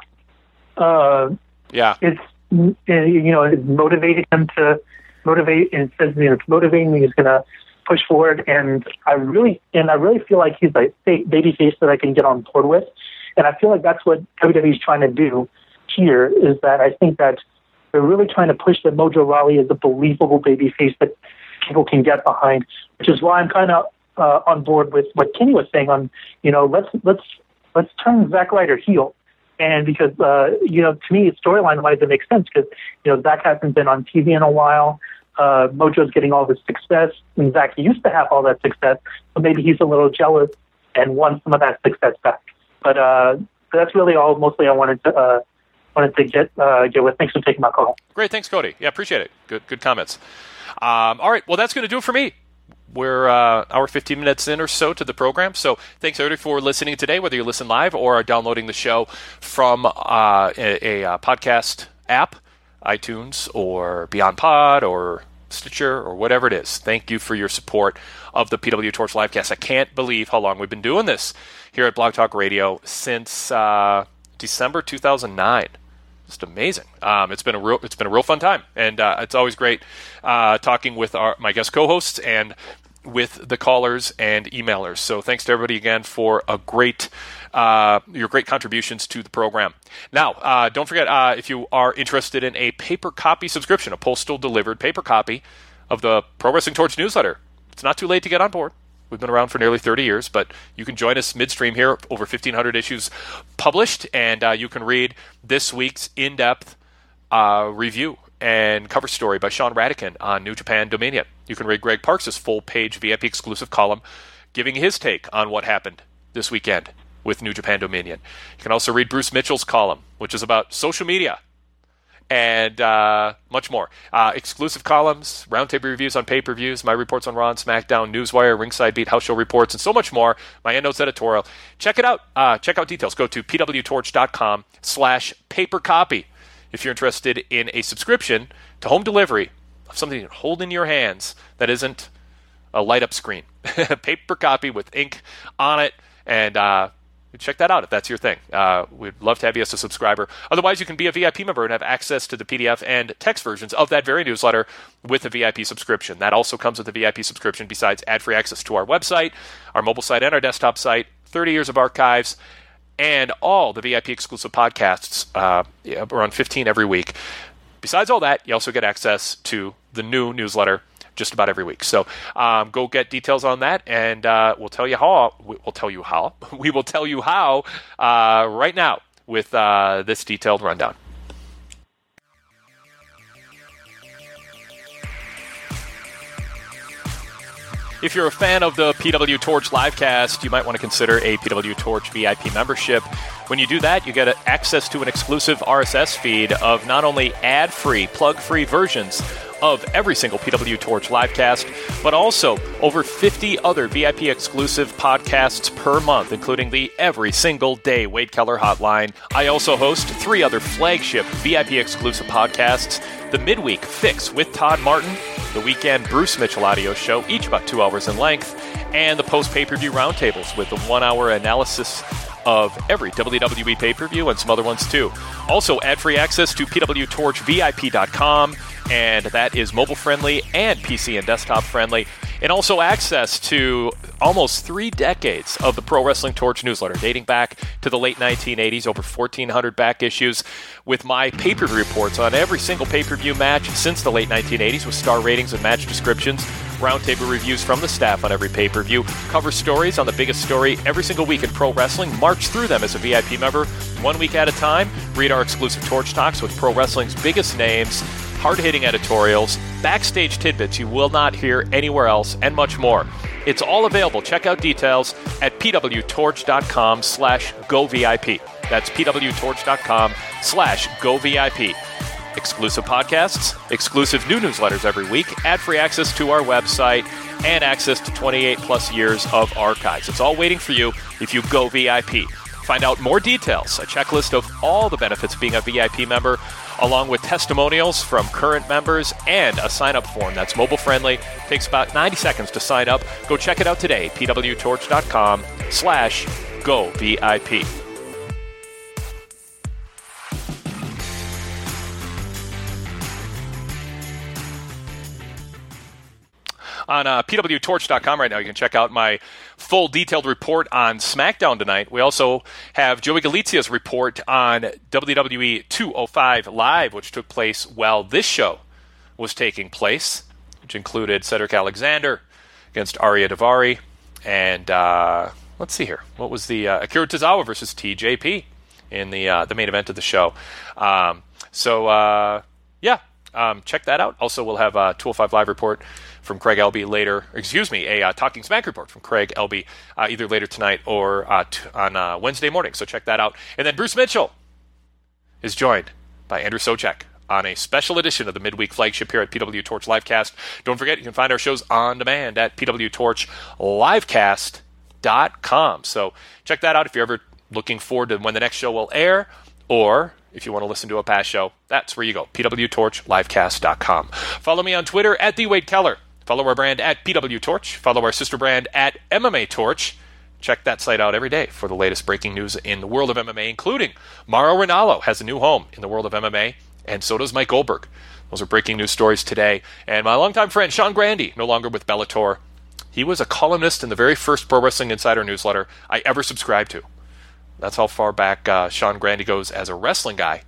Uh, yeah, it's you know it motivated him to motivate, and says, you know, it's motivating me. He's going to push forward, and I really and I really feel like he's a baby face that I can get on board with. And I feel like that's what W W E is trying to do here. Is that I think that they're really trying to push that Mojo Rawley as a believable baby face that people can get behind, which is why I'm kind of uh, on board with what Kenny was saying on, you know, let's let's let's turn Zack Ryder heel. And because, uh, you know, to me, storyline-wise, it makes sense because, you know, Zack hasn't been on T V in a while. Uh, Mojo's getting all this success. And Zack used to have all that success, so maybe he's a little jealous and wants some of that success back. But uh, that's really all mostly I wanted to uh, wanted to get uh, get with. Thanks for taking my call. Great, thanks, Cody. Yeah, appreciate it. Good, good comments. Um, all right, well, that's going to do it for me. We're uh, hour fifteen minutes in or so to the program. So thanks, everybody, for listening today, whether you listen live or are downloading the show from uh, a, a podcast app, iTunes or Beyond Pod or Stitcher or whatever it is. Thank you for your support of the P W Torch Livecast. I can't believe how long we've been doing this here at Blog Talk Radio since uh, December two thousand nine. Just amazing. Um, it's been a real, it's been a real fun time, and uh, it's always great uh, talking with our, my guest co-hosts and with the callers and emailers. So thanks to everybody again for a great, uh, your great contributions to the program. Now, uh, don't forget uh, if you are interested in a paper copy subscription, a postal delivered paper copy of the Pro Wrestling Torch newsletter, it's not too late to get on board. We've been around for nearly thirty years, but you can join us midstream here, over fifteen hundred issues published, and uh, you can read this week's in-depth uh, review and cover story by Sean Radican on New Japan Dominion. You can read Greg Parks' full-page V I P exclusive column giving his take on what happened this weekend with New Japan Dominion. You can also read Bruce Mitchell's column, which is about social media and uh, much more. Uh, exclusive columns, roundtable reviews on pay-per-views, my reports on Raw and SmackDown, Newswire, Ringside Beat, House Show reports, and so much more. My Endnotes editorial. Check it out. Uh, check out details. Go to pwtorch.com slash paper copy if you're interested in a subscription to home delivery of something you can hold in your hands that isn't a light-up screen. Paper copy with ink on it, and uh, check that out if that's your thing. Uh, we'd love to have you as a subscriber. Otherwise, you can be a V I P member and have access to the P D F and text versions of that very newsletter with a V I P subscription. That also comes with a V I P subscription besides ad-free access to our website, our mobile site, and our desktop site, thirty years of archives, and all the V I P exclusive podcasts. Uh, yeah, we're on fifteen every week. Besides all that, you also get access to the new newsletter just about every week. So um, go get details on that, and uh, we'll tell you how. We'll tell you how. We will tell you how uh, right now with uh, this detailed rundown. If you're a fan of the P W Torch Livecast, you might want to consider a P W Torch V I P membership. When you do that, you get access to an exclusive R S S feed of not only ad-free, plug-free versions of every single P W Torch Livecast, but also over fifty other V I P exclusive podcasts per month, including the Every Single Day Wade Keller Hotline. I also host three other flagship V I P exclusive podcasts: the Midweek Fix with Todd Martin, the Weekend Bruce Mitchell audio show, each about two hours in length, and the post-pay-per-view roundtables with the one-hour analysis of every W W E pay-per-view and some other ones too. Also, ad-free access to P W Torch V I P dot com, and that is mobile-friendly and P C and desktop-friendly. And also access to almost three decades of the Pro Wrestling Torch newsletter, dating back to the late nineteen eighties, over fourteen hundred back issues, with my pay-per-view reports on every single pay-per-view match since the late nineteen eighties, with star ratings and match descriptions, roundtable reviews from the staff on every pay-per-view, cover stories on the biggest story every single week in pro wrestling, march through them as a V I P member, one week at a time, read our exclusive Torch Talks with pro wrestling's biggest names, hard-hitting editorials, backstage tidbits you will not hear anywhere else, and much more. It's all available. Check out details at pwtorch.com slash govip. That's pwtorch.com slash govip. Exclusive podcasts, exclusive new newsletters every week, ad-free access to our website, and access to twenty-eight plus years of archives. It's all waiting for you if you go V I P. Find out more details, a checklist of all the benefits of being a V I P member, along with testimonials from current members and a sign-up form that's mobile-friendly. Takes about ninety seconds to sign up. Go check it out today, pwtorch.com slash govip. On uh, p w torch dot com right now, you can check out my full detailed report on SmackDown tonight. We also have Joey Galizia's report on W W E two oh five Live, which took place while this show was taking place, which included Cedric Alexander against Arya Daivari. And uh, let's see here. What was the uh, Akira Tozawa versus T J P in the uh, the main event of the show. Um, so, uh, yeah, um, check that out. Also, we'll have a two oh five Live report from Craig Elby later, excuse me, a uh, Talking Smack report from Craig Elby uh, either later tonight or uh, t- on uh, Wednesday morning. So check that out. And then Bruce Mitchell is joined by Andrew Socek on a special edition of the midweek flagship here at P W Torch Livecast. Don't forget, you can find our shows on demand at p w torch livecast dot com. So check that out if you're ever looking forward to when the next show will air, or if you want to listen to a past show, that's where you go, p w torch livecast dot com. Follow me on Twitter at the Wade Keller. Follow our brand at P W Torch. Follow our sister brand at M M A Torch. Check that site out every day for the latest breaking news in the world of M M A, including Mauro Ranallo has a new home in the world of M M A, and so does Mike Goldberg. Those are breaking news stories today. And my longtime friend Sean Grandi, no longer with Bellator. He was a columnist in the very first Pro Wrestling Insider newsletter I ever subscribed to. That's how far back uh, Sean Grandi goes as a wrestling guy.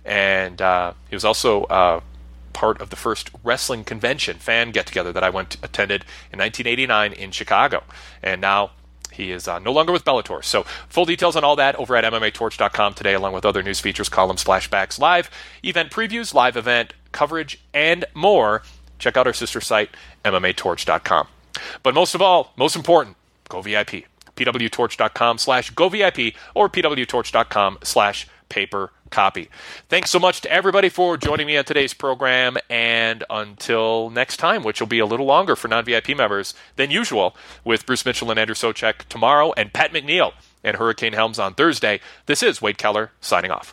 And uh, he was also uh, part of the first wrestling convention, fan get-together that I went to, attended in nineteen eighty-nine in Chicago. And now he is uh, no longer with Bellator. So full details on all that over at m m a torch dot com today, along with other news features, columns, flashbacks, live event previews, live event coverage, and more. Check out our sister site, m m a torch dot com. But most of all, most important, go V I P. p w torch dot com slash go V I P or p w torch dot com slash paper copy. Thanks so much to everybody for joining me on today's program, and until next time, which will be a little longer for non-V I P members than usual, with Bruce Mitchell and Andrew Socek tomorrow and Pat McNeil and Hurricane Helms on Thursday. This is Wade Keller signing off.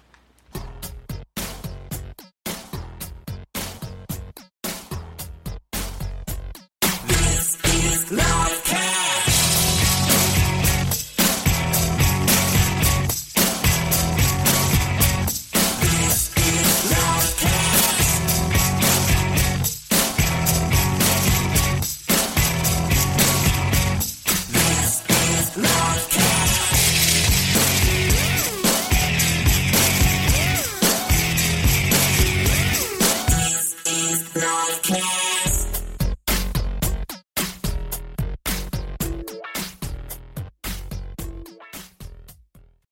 Livecast.